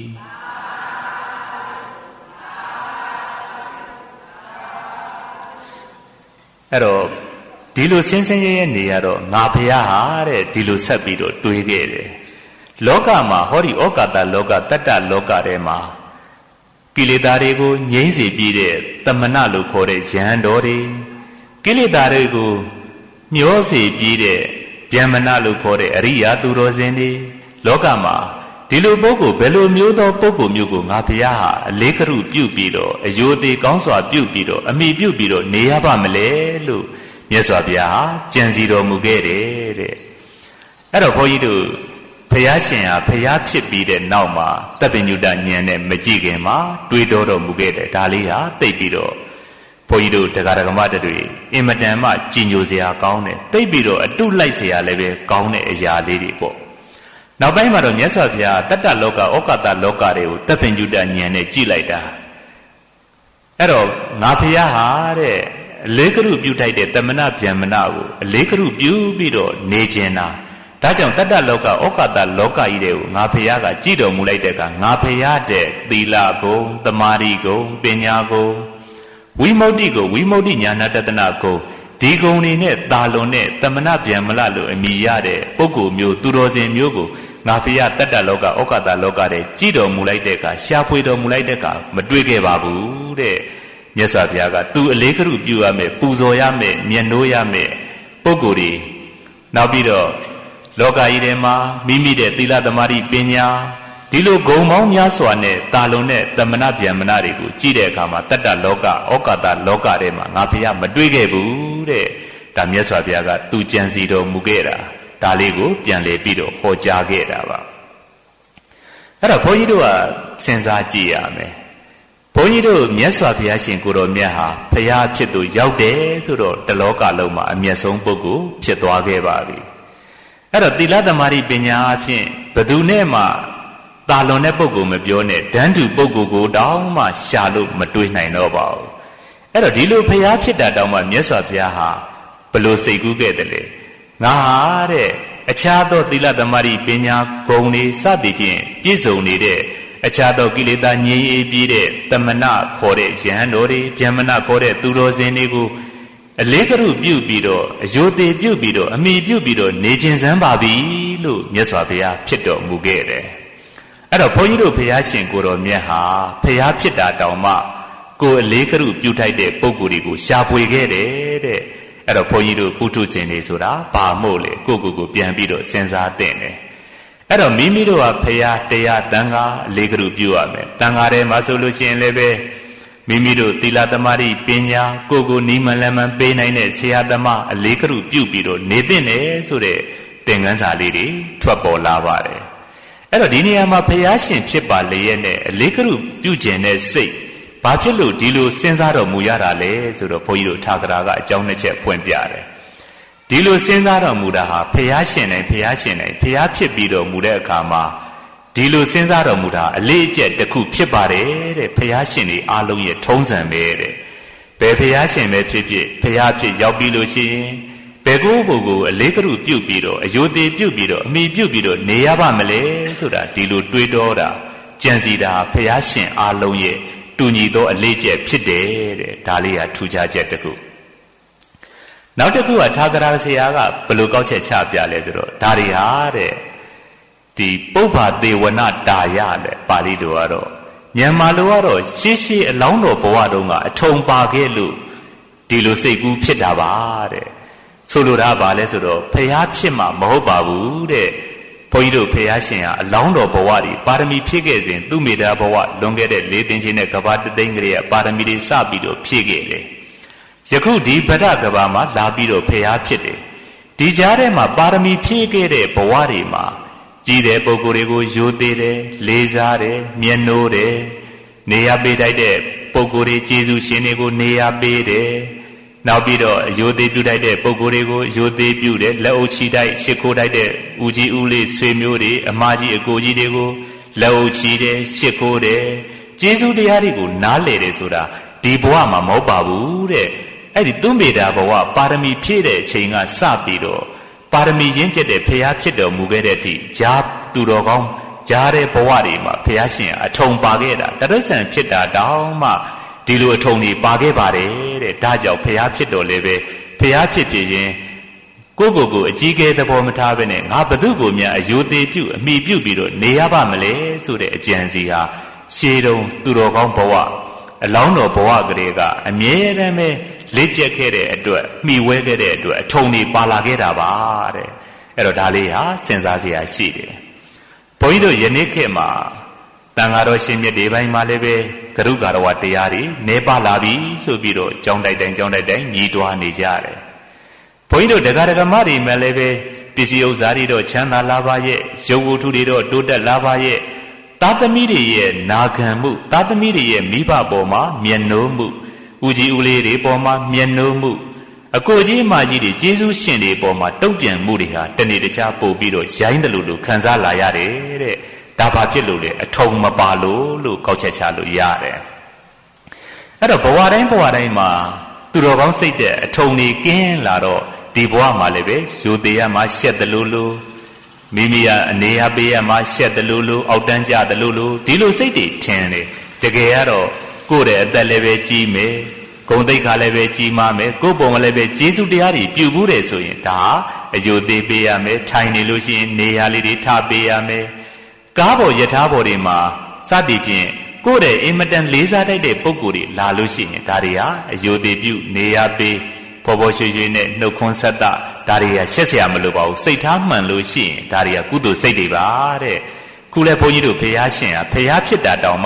အဲ့တော့ဒီလိုဆင်းဆင်းရဲရဲနေရတော့ငါဖျားဟာတဲ့ဒီလိုဆက်ပြီးတော့တွေးခဲ့တယ်လောကမှာဟောဒီဩကာသလောကတတ္တလောကထဲမှာကိလေသာတွေကိုငြိမ်းစေပြီးတဲ့တမနလို့ခေါ်တဲ့ယဟန်တော်တွေကိလေသာတွေကိုမျောစေပြီးတဲ့ဗျမနလို့ခေါ်တဲ့အရိယာသူတော်စင်တွေလောကမှာဒီလိုပုဂ္ဂိုလ်ဘယ်လိုမျိုးသောပုဂ္ဂိုလ်မျိုးကိုငါဖျားဟာအလေးကရုပြုပြီးတော့အယိုသေးကောင်းစွာပြုပြီးတော့အမိပြုပြီးတော့နေရပါမလဲလို့မြတ်စွာဘုရားဟာကြံစီတော်မူခဲ့တယ်တဲ့အဲ့တော့ဘုန်းကြီးတို့ဘုရားရှင်ဟာဘုရားဖြစ်ပြီးတဲ့နောက်မှာတပ္ပညုတဉာဏ်နဲ့မကြည့်ခင်မှာတွေးတော်တော်မူခဲ့တယ်ဒါလေးဟာသိပြီးတော့ဘုန်းကြီးတို့တရားဓမ္မတွေအင်မတန်မှကြည်ညိုစရာကောင်းတယ်သိပြီးတော့အတုလိုက်စရာလည်းပဲကောင်းတဲ့အရာလေးတွေပေါ့နောက်ပိုင်းမှာတော့မြတ်စွာဘုရားတတ္တလောကဩကာသလောကတွေကိုတပ္ပညုတဉာဏ်နဲ့ကြည့်လိုက်တာအဲ့တော့ငါဘုရားဟာတဲ့အလေးကရုပြုထိုက်တဲ့တမနာဗျမနာကိုအလေးကရုပြုပြီးတော့နေခြင်းတာဒါကြောင့်တတ္တလောကဩကာသလောကကြီးတွေကိုငါဘုရားကကြည်တော်မူလိုက်တဲ့အခါငါဘုရားတဲ့သီလဂုဏ်သမာဓိဂုဏ်ပညာဂုဏ်ဝိမု ക്തി ကိုဝိမု ക്തി ညာဏတတနာကိုဒီဂုဏ်တွေနဲ့တာလွန်တဲ့တမနာဗျမလလို့အမည်ရတဲ့ပုဂ္ဂိုလ်မျိုးသူတော်စင်မျိုးကိုငါဖျားတတ္တလောကဩကာသလောကတဲ့ကြည်တော်မူလိုက်တဲ့အခါရှားဖွေတော်မူလိုက်တဲ့အခါမတွေ့ခဲ့ပါဘူးတဲ့မြတ်စွာဘုရားကသူအလေးကရုပြုရမယ်ပူဇော်ရမယ်မြတ်နိုးရမယ်ပုဂ္ဂိုလ်တွေနောက်ပြီးတော့လောကကြီးထဲမှာမိမိတဲ့သီလသမာဓိပညာဒီလိုဂုဏ်ပေါင်းများစွာနဲ့တာလွန်တဲ့တမနာဗျမနာတွေကိုကြည့်တဲ့အခါမှာတတ္တလောကဩကာသလောကထဲမှာငါဖျားမတွေ့ခဲ့ဘူးတဲ့ဒါမြတ်စွာဘုရားကသူကြံစီတော်မူခဲ့တာဒါလေးကိုပြန်လေပြီးတော့ဟောကြားခဲ့တာပါအဲ့တော့ဘုန်းကြီးတို့ကစဉ်းစားကြည့်ရမယ်ဘုန်းကြီးတို့မြတ်စွာဘုရားရှင်ကိုတော်မြတ်ဟာဘုရားဖြစ်သူရောက်တယ်ဆိုတော့တလောကလုံးမှာအမျက်ဆုံးပုဂ္ဂိုလ်ဖြစ်သွားခဲ့ပါပြီအဲ့တော့သီလသမารိပညာအဖြစ်ဘယ်သူနဲ့မှတာလွန်တဲ့ပုဂ္ဂိုလ်မပြောနဲ့တန်းတူပုဂ္ဂိုလ်ကိုတောင်မှရှာလို့မတွေးနိုင်တော့ပါဘူးအဲ့တော့ဒီလိုဘုရားဖြစ်တာတောင်မှမြတ်စွာဘုရားဟာဘလို့စိတ်ကူးခဲ့တယ်လေငါဟာတဲ့အခြားသောသီလသမารိပညာဂုဏ်တွေစသည်ဖြင့်ပြည့်စုံနေတဲ့အခြားသောကိလေသာငြိမ်းအေးပြီးတဲ့တမနာခေါ်တဲ့ယဟန်တော်တွေဗျမနာခေါ်တဲ့သူတော်စင်တွေကိုအလေးကရုပြုပြီးတော့အယုသေပြုပြီးတော့အမိပြုပြီးတော့နေခြင်းစမ်းပါပြီလို့မြတ်စွာဘုရားဖြစ်တော်မူခဲ့တယ်အဲ့တော့ဘုန်းကြီးတို့ဘုရားရှင်ကိုတော်မြတ်ဟာဘုရားဖြစ်တာတောင်မှကိုယ်အလေးကရုပြုထိုက်တဲ့ပုဂ္ဂိုလ်တွေကိုရှာဖွေခဲ့တယ်တဲ့အဲ့တော့ဘုန်းကြီးတို့ပုထုဇဉ်တွေဆိုတာဘာမို့လဲကိုပြန်ပြီးတော့စဉ်းစားသင့်တယ်အဲ့တော့မိမိတို့ဟာဘုရားတရားတန်ခါအလေးကရုပြုရမယ်တန်ခါထဲမှာဆိုလို့ရှိရင်လည်းပဲမိမိတို့သီလသမารိပညာကိုနီးမလန်မှန်ပေးနိုင်တဲ့ဆရာသမားအလေးကရုပြုပြီးတော့နေသင့်တယ်ဆိုတဲ့သင်ခန်းစာလေးတွေထွက်ပေါ်လာပါတယ်အဲ့တော့ဒီနေရာမှာဘုရားရှင်ဖြစ်ပါလျက်နဲ့အလေးကရုပြုခြင်းတဲ့စိတ်ဘာဖြစ်လို့ဒီလိုစဉ်းစားတော်မူရတာလဲဆိုတော့ဘုန်းကြီးတို့ထာဂရာကအကြောင်းတစ်ချက်ဖွင့်ပြတယ်ဒီလိုစဉ်းစားတော်မူတာဟာဘုရားရှင်တိုင်းဘုရားဖြစ်ပြီးတော်မူတဲ့အခါမှာဒီလိုစဉ်းစားတော်မူတာအလေးအကျက်တစ်ခုဖြစ်ပါတယ်တဲ့ဘုရားရှင်တွေအားလုံးရဲ့ထုံးစံပဲတဲ့ဘယ်ဘုရားရှင်ပဲဖြစ်ဖြစ်ဘုရားဖြစ်ရောက်ပြီးလို့ရှိရင်ဘယ်ကိုအလေးကရုပြုပြီးတော့အယုသေပြုပြီးတော့အမိပြုပြီးတော့နေရပါမလဲဆိုတာဒီလိုတွေးတောတာကြံစီတာဘုရားရှင်အားလုံးရဲ့တူညီသောအလေးကျက်ဖြစ်တယ်တဲ့ဒါလေးဟာထူးခြားချက်တစ်ခုနောက်တစ်ခုကထာဂရာဆရာကဘယ်လိုကောက်ချက်ချပြလဲဆိုတော့ဒါတွေဟာတဲ့ဒီပုဗ္ဗသေဝနာတာယတဲ့ပါဠိလိုကတော့မြန်မာလိုကတော့ရှေးအလောင်းတော်ဘဝတုန်းကအထုံပါခဲ့လို့ဒီလိုစိတ်ကူးဖြစ်တာပါတဲ့ဆိုလိုတာပါလဲဆိုတော့ဖျားဖြစ်မှာမဟုတ်ပါဘူးတဲ့ဘုန်းကြီးတို့ဖျားရှင်ဟာအလောင်းတော်ဘဝတွေပါရမီဖြည့်ခဲ့စဉ်သူမေတ္တာဘဝလွန်ခဲ့တဲ့၄သိန်းချင်းနဲ့ကဘာတသိန်းကလေးကပါရမီတွေစပြီးတော့ဖြည့်ခဲ့တယ်ယခုဒီဗဒ္ဒကဘာမှာလာပြီးတော့ဖျားဖြစ်တယ်ဒီကြားထဲမှာပါရမီဖြည့်ခဲ့တဲ့ဘဝတွေမှာကြည်တဲ့ပုဂ္ဂိုလ်တွေကိုယိုသေးတယ်လေးစားတယ်မျက်နှိုးတယ်နေရာပေးထိုက်တဲ့ပုဂ္ဂိုလ်တွေကျေးဇူးရှင်တွေကိုနေရာပေးတယ်နောက်ပြီးတော့အယိုသေးပြုထိုက်တဲ့ပုဂ္ဂိုလ်တွေကိုအယိုသေးပြုတယ်လက်အုပ်ချီတိုက်ရှ िख ိုးထိုက်တဲ့ဦးကြီးဦးလေးဆွေမျိုးတွေအမကြီးအကိုကြီးတွေကိုလက်အုပ်ချီတယ်ရှ िख ိုးတယ်ကျေးဇူးတရားတွေကိုနားလည်တယ်ဆိုတာဒီဘဝမှာမဟုတ်ပါဘူးတဲ့အဲ့ဒီသူမေတ္တာဘဝပါရမီဖြည့်တဲ့အချိန်ကစပြီးတော့ပါရမီရင်းကျက်တဲ့ဖျားဖြစ်တော်မူခဲ့တဲ့အထိဂျာသူတော်ကောင်းဂျာတဲ့ဘဝတွေမှာဖျားရှင်အထုံပါခဲ့တာတရစ္ဆန်ဖြစ်တာတောင်မှဒီလိုအထုံတွေပါခဲ့ပါတယ်တဲ့ဒါကြောင့်ဖျားဖြစ်တော်လည်းပဲဖျားဖြစ်ဖြစ်ရင်ကိုအကြီးကဲသဘောမထားဘဲနဲ့ငါဘသူ့ကိုများအယိုသေးပြုအမိပြုပြီးတော့နေရပါမလဲဆိုတဲ့အကြံစီဟာရှေးတုန်းသူတော်ကောင်းဘဝအလောင်းတော်ဘဝကလေးကအမြဲတမ်းပဲလက်ကျက်ခဲ့တဲ့အတွက်မှီဝဲခဲ့တဲ့အတွက်အထုံတွေပါလာခဲ့တာပါတဲ့အဲ့တော့ဒါလေးဟာစဉ်းစားစရာရှိတယ်ဘုန်းကြီးတို့ယနေ့ခေတ်မှာတန်ဃာတော်ရှင်မြတ်ဒီပိုင်းမှာလည်းပဲကရုကာရဝတရားတွေနေပါလာပြီဆိုပြီးတော့ကြောင်းတိုက်တိုင်းညီးတွားနေကြတယ်ဘုန်းကြီးတို့တရားဓမ္မတွေမှာလည်းပဲပစ္စည်းဥစ္စာတွေတော့ချမ်းသာလာပါရဲ့ရုပ်ဝတ္ထုတွေတော့တိုးတက်လာပါရဲ့သားသမီးတွေရဲ့နာခံမှုသားသမီးတွေရဲ့မိဘပေါ်မှာမျက်နှိုးမှုဦးကြီးဦးလေးတွေပေါ်မှာမျက်နှိုးမှုအကိုကြီးအမကြီးတွေကျေးဇူးရှင်တွေပေါ်မှာတုံ့ပြန်မှုတွေဟာတနေ့တခြားပို့ပြီးတော့ရိုင်းတယ်လို့ခံစားလာရတယ်တဲ့ဒါဘာဖြစ်လို့လဲအထုံမပါလို့ကောက်ချက်ချလို့ရတယ်အဲ့တော့ဘဝတိုင်းမှာသူတော်ကောင်းစိတ်တဲ့အထုံနေကင်းလာတော့ဒီဘဝမှာလည်းပဲယူသေးရမှာရှက်တယ်လို့မိမိကအနေအပေးရမှာရှက်တယ်လို့အောက်တန်းကြတယ်လို့ဒီလိုစိတ်တွေထင်တယ်တကယ်ကတော့ကိုယ့်ရဲ့အသက်လည်းပဲကြီးမယ်ဂုဏ်သိက္ခာလည်းပဲကြီးမားမယ်ကိုယ့်ပုံလည်းပဲကျေးဇူးတရားတွေပြုဘူးတယ်ဆိုရင်ဒါအယုသေးပေးရမယ်ထိုင်နေလို့ရှိရင်နေရာလေးတွေထားပေးရမယ်ကားပေါ်ယထာပေါ်တွေမှာစသည်ဖြင့်ကိုယ့်ရဲ့အင်မတန်လေးစားတတ်တဲ့ပုံကိုယ်တွေလာလို့ရှိရင်ဒါတွေဟာအယုသေးပြုနေရာပေးပေါ်ရွှေနဲ့နှုတ်ခွန်းဆက်တာဒါတွေကရှက်စရာမလိုပါဘူးစိတ်ထားမှန်လို့ရှိရင်ဒါတွေကကုသိုလ်စိတ်တွေပါတဲ့ခုလဲဘုန်းကြီးတို့ဖျားရှင်ဟာဖျားဖြစ်တာတောင်မှ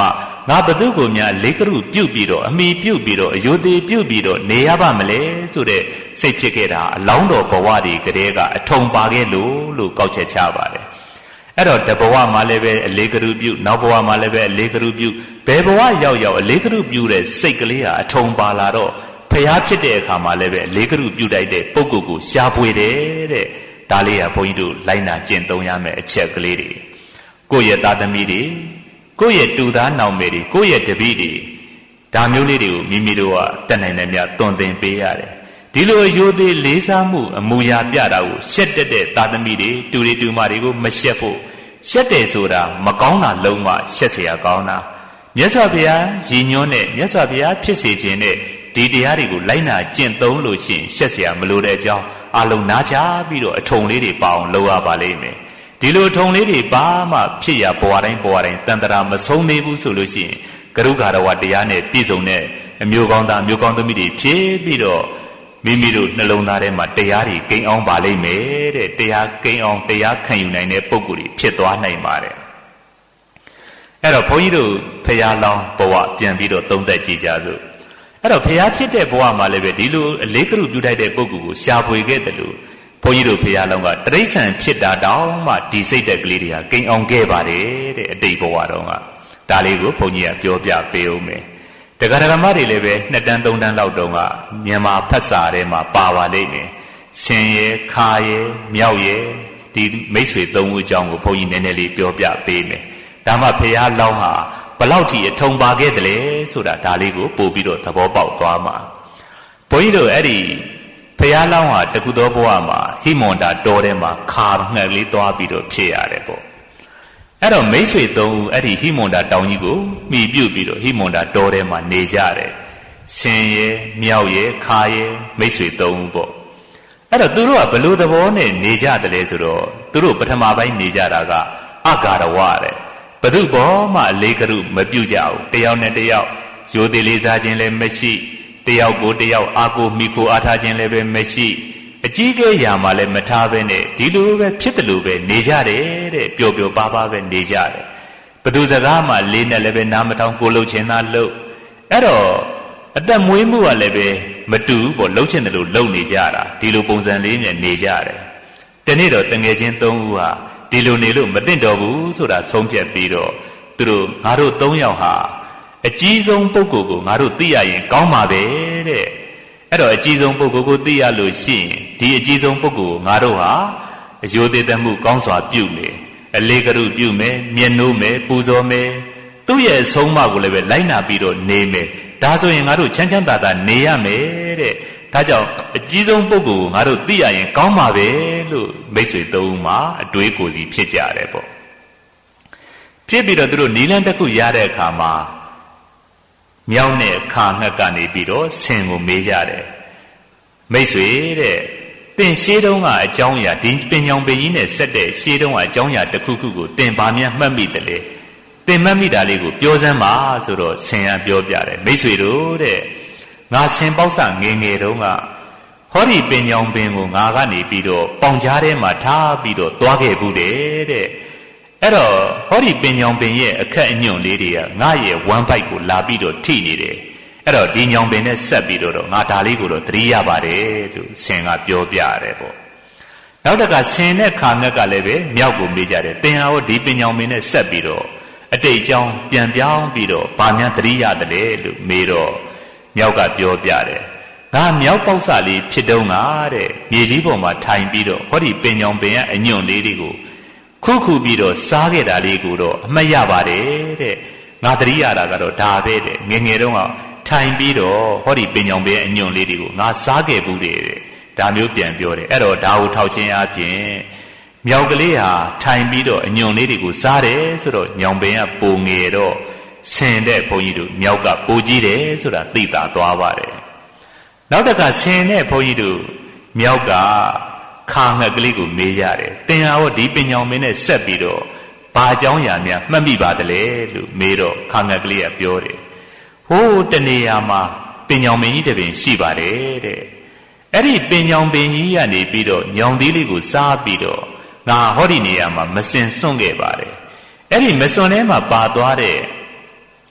ငါဘသူကိုများလေးကရုပြုတ်ပြီးတော့အမိပြုတ်ပြီးတော့အယုသေးပြုတ်ပြီးတော့နေရပါမလဲဆိုတဲ့စိတ်ဖြစ်ခဲ့တာအလောင်းတော်ဘဝတွေကတည်းကအထုံပါခဲ့လို့ကောက်ချက်ချပါတယ်အဲ့တော့တဘဝမှာလည်းပဲအလေးကရုပြုတ်နောက်ဘဝမှာလည်းပဲအလေးကရုပြုတ်ဘယ်ဘဝရောက်အလေးကရုပြုတ်တဲ့စိတ်ကလေးဟာအထုံပါလာတော့ဖျားဖြစ်တဲ့အခါမှာလည်းပဲအလေးကရုပြုတ်တိုက်တဲ့ပုဂ္ဂိုလ်ကိုရှားပွေတယ်တဲ့ဒါလေးကဘုန်းကြီးတို့လိုက်နာကျင့်သုံးရမယ့်အချက်ကလေးတွေကိုယ့်ရဲ့သားသမီးတွေကိုယ့်ရဲ့တူသားနောင်မေတွေကိုယ့်ရဲ့တပည့်တွေဒါမျိုးလေးတွေကိုမိမိတို့ကတတ်နိုင်တဲ့မြတ်သွန်သင်ပေးရတယ်ဒီလိုအယုသေးလေးစားမှုအမူအရာပြတာကိုရှက်တက်တဲ့သားသမီးတွေတူတွေတူမတွေကိုမရှက်ဖို့ရှက်တယ်ဆိုတာမကောင်းတာလုံးဝရှက်เสียကောင်းတာမြတ်စွာဘုရားရည်ညွှန်းတဲ့မြတ်စွာဘုရားဖြစ်စေခြင်းနဲ့ဒီတရားတွေကိုလိုက်နာကျင့်သုံးလို့ရှိရင်ရှက်เสียမလိုတဲ့အကြောင်းအလုံးနာချပြီးတော့အထုံလေးတွေပေါအောင်လုပ်ရပါလိမ့်မယ်ဒီလိုထုံလေးတွေဘာမှဖြစ်ရဘဝတိုင်းတန်တရာမဆုံးသေးဘူးဆိုလို့ရှိရင်ကရုဂါရဝတရားနဲ့ပြည့်စုံတဲ့အမျိုးကောင်းသားမျိုးကောင်းသမီးတွေဖြစ်ပြီးတော့မိမိတို့နှလုံးသားထဲမှာတရားတွေကိန်းအောင်ပါလိမ့်မယ်တဲ့တရားကိန်းအောင်တရားခံယူနိုင်တဲ့ပုဂ္ဂိုလ်တွေဖြစ်သွားနိုင်ပါတယ်အဲ့တော့ဘုန်းကြီးတို့ဖရာလောင်းဘဝပြန်ပြီးတော့သုံးသက်ကြည့်ကြစို့အဲ့တော့ဖရာဖြစ်တဲ့ဘဝမှာလည်းပဲဒီလိုအလေးကရုပြုတိုက်တဲ့ပုဂ္ဂိုလ်ကိုရှာဖွေခဲ့တယ်လို့ဘုန်းကြီးတို့ဖရာလောင်းကတရိစ္ဆာန်ဖြစ်တာတောင်မှဒီစိတ်တက်ကလေးတွေကကိန်းအောင်ခဲ့ပါတယ်တဲ့အတိတ်ဘဝတုန်းကဒါလေးကိုဘုန်းကြီးကပြောပြပေးဦးမယ်တက္ကရာမတွေလည်းပဲ2တန်း3တန်းလောက်တုန်းကမြန်မာဖတ်စာထဲမှာပါပါလိမ့်မယ်ဆင်ရယ်ခါရယ်မြောက်ရယ်ဒီမိတ်ဆွေ3ဦးအကြောင်းကိုဘုန်းကြီးနည်းနည်းလေးပြောပြပေးမယ်ဒါမှဖရာလောင်းဟာဘလောက်ထိအထုံပါခဲ့တယ်လဲဆိုတာဒါလေးကိုပို့ပြီးတော့သဘောပေါက်သွားမှာဘုန်းကြီးတို့အဲ့ဒီဖရာလောင်းဟာတကုသောဘဝမှာဟိမန္တာတောထဲမှာခါငှက်လေးသွားပြီးတော့ဖြစ်ရတယ်ပေါ့အဲ့တော့မိတ်ဆွေ3ဦးအဲ့ဒီဟိမန္တာတောင်ကြီးကိုမှီပြုတ်ပြီးတော့ဟိမန္တာတောထဲမှာနေကြတယ်ဆင်ရယ်မြောက်ရယ်ခါရယ်မိတ်ဆွေ3ဦးပေါ့အဲ့တော့သူတို့ကဘလို့သဘောနဲ့နေကြတယ်လဲဆိုတော့သူတို့ပထမပိုင်းနေကြတာကအဂါရဝတဲ့ဘသူဘောမှအလေးကရုမပြုတ်ကြဘူးတယောက်နဲ့တယောက်ရိုသေလေးစားခြင်းလည်းမရှိတယောက်ကိုတယောက်အာကိုမိကိုအားထားခြင်းလည်းပဲမရှိအကြီးကဲရာမှာလည်းမထားဘဲနဲ့ဒီလိုပဲဖြစ်တယ်လို့ပဲနေကြတယ်တဲ့ပျော်ပျော်ပါးပါးပဲနေကြတယ်ဘသူစကားမှလေးနဲ့လည်းပဲနားမထောင်ကိုလှုပ်ချင်တာလှုပ်အဲ့တော့အသက်မွေးမှုကလည်းပဲမတူဘူးပေါ့လှုပ်ချင်တယ်လို့လှုပ်နေကြတာဒီလိုပုံစံလေးနဲ့နေကြတယ်တနေ့တော့တငယ်ချင်း3ဦးဟာဒီလိုနေလို့မသင့်တော်ဘူးဆိုတာဆုံးဖြတ်ပြီးတော့သူတို့ငါတို့3ယောက်ဟာအကြီးဆုံးပုဂ္ဂိုလ်ကိုငါတို့သိရရင်ကောင်းပါပဲတဲ့အဲ့တော့အကြီးဆုံးပုဂ္ဂိုလ်ကိုသိရလို့ရှိရင်ဒီအကြီးဆုံးပုဂ္ဂိုလ်ကိုငါတို့ဟာအယုသေးသက်မှုကောင်းစွာပြုမယ်အလေးကရုပြုမယ်မျက်နှိုးမယ်ပူဇော်မယ်သူ့ရဲ့အဆုံးအမကိုလည်းပဲလိုက်နာပြီးတော့နေမယ်ဒါဆိုရင်ငါတို့ချမ်းချမ်းသာသာနေရမယ်တဲ့ဒါကြောင့်အကြီးဆုံးပုဂ္ဂိုလ်ကိုငါတို့သိရရင်ကောင်းပါပဲလို့မိတ်ဆွေ3ဦးမှာအတွေးကိုစီဖြစ်ကြတယ်ပေါ့ဖြစ်ပြီးတော့သူတို့နီလန်းတစ်ခုရတဲ့အခါမှာမြောက်နဲ့ခါငှက်ကနေပြီးတော့ဆင်ကိုမေးကြတယ်မိတ်ဆွေတဲ့တင်ရှေးတုန်းကအကြောင်းအရာဒီပင်ညောင်ပင်ကြီးနဲ့ဆက်တဲ့ရှေးတုန်းကအကြောင်းအရာတစ်ခုခုကိုတင်ပါများမှတ်မိတယ်လေတင်မှတ်မိတာလေးကိုပြောစမ်းပါဆိုတော့ဆင်ကပြောပြတယ်မိတ်ဆွေတို့တဲ့ငါဆင်ပေါက်စငယ်ငယ်တုန်းကဟောဒီပင်ညောင်ပင်ကိုငါကနေပြီးတော့ပေါင်ကြားထဲမှာထားပြီးတော့သွားခဲ့ဘူးတဲ့အဲ့တော့ဟောဒီပင်ညောင်ပင်ရဲ့အခက်အညွန့်လေးတွေကငါရဲ့ဝမ်းပိုက်ကိုလာပြီးတော့ထိနေတယ်အဲ့တော့ဒီညောင်ပင်နဲ့ဆက်ပြီးတော့ငါဒါလေးကိုတော့သတိရပါတယ်လို့ဆင်ကပြောပြရတယ်ပေါ့နောက်တကဆင်နဲ့ခါငှက်ကလည်းပဲမြောက်ကိုမေးကြတယ်တင်ဟာဟောဒီပင်ညောင်ပင်နဲ့ဆက်ပြီးတော့အတိတ်အကြောင်းပြန်ပြောင်းပြီးတော့ဗာများသတိရတယ်လို့မေးတော့မြောက်ကပြောပြတယ်ငါမြောက်ပေါက်စလေးဖြစ်တုံးကတဲ့မြေကြီးပေါ်မှာထိုင်ပြီးတော့ဟောဒီပင်ညောင်ပင်ရဲ့အညွန့်လေးတွေကိုခုပြီးတော့စားခဲ့တာလေးကိုတော့အမှတ်ရပါတယ်တဲ့ငါသတိရတာကတော့ဒါပဲတဲ့ငယ်ငယ်တုန်းကထိုင်ပြီးတော့ဟောဒီပင်ညောင်ပင်အညွန့်လေးတွေကိုငါစားခဲ့ဘူးတဲ့ဒါမျိုးပြန်ပြောတယ်အဲ့တော့ဒါကိုထောက်ချင်းအပြင်မြောက်ကလေးဟာထိုင်ပြီးတော့အညွန့်လေးတွေကိုစားတယ်ဆိုတော့ညောင်ပင်ကပိုငယ်တော့ဆင်တဲ့ဘုန်းကြီးတို့မြောက်ကပိုကြီးတယ်ဆိုတာသိတာသွားပါတယ်နောက်တခါဆင်တဲ့ဘုန်းကြီးတို့မြောက်ကခါငှက်ကလေးကိုမေးကြတယ်တင်ဟာဟောဒီပင်ညောင်မင်းနဲ့ဆက်ပြီးတော့ဘာအကြောင်းအရာများမှတ်မိပါသလဲလို့မေးတော့ခါငှက်ကလေးကပြောတယ်ဟိုးတနေရာမှာပင်ညောင်မင်းကြီးတပင်ရှိပါတယ်တဲ့အဲ့ဒီပင်ညောင်ပင်ကြီးကနေပြီးတော့ညောင်သေးလေးကိုစားပြီးတော့ငါဟောဒီနေရာမှာမစင်စွန့်ခဲ့ပါတယ်အဲ့ဒီမစွန့်ထဲမှာပါသွားတဲ့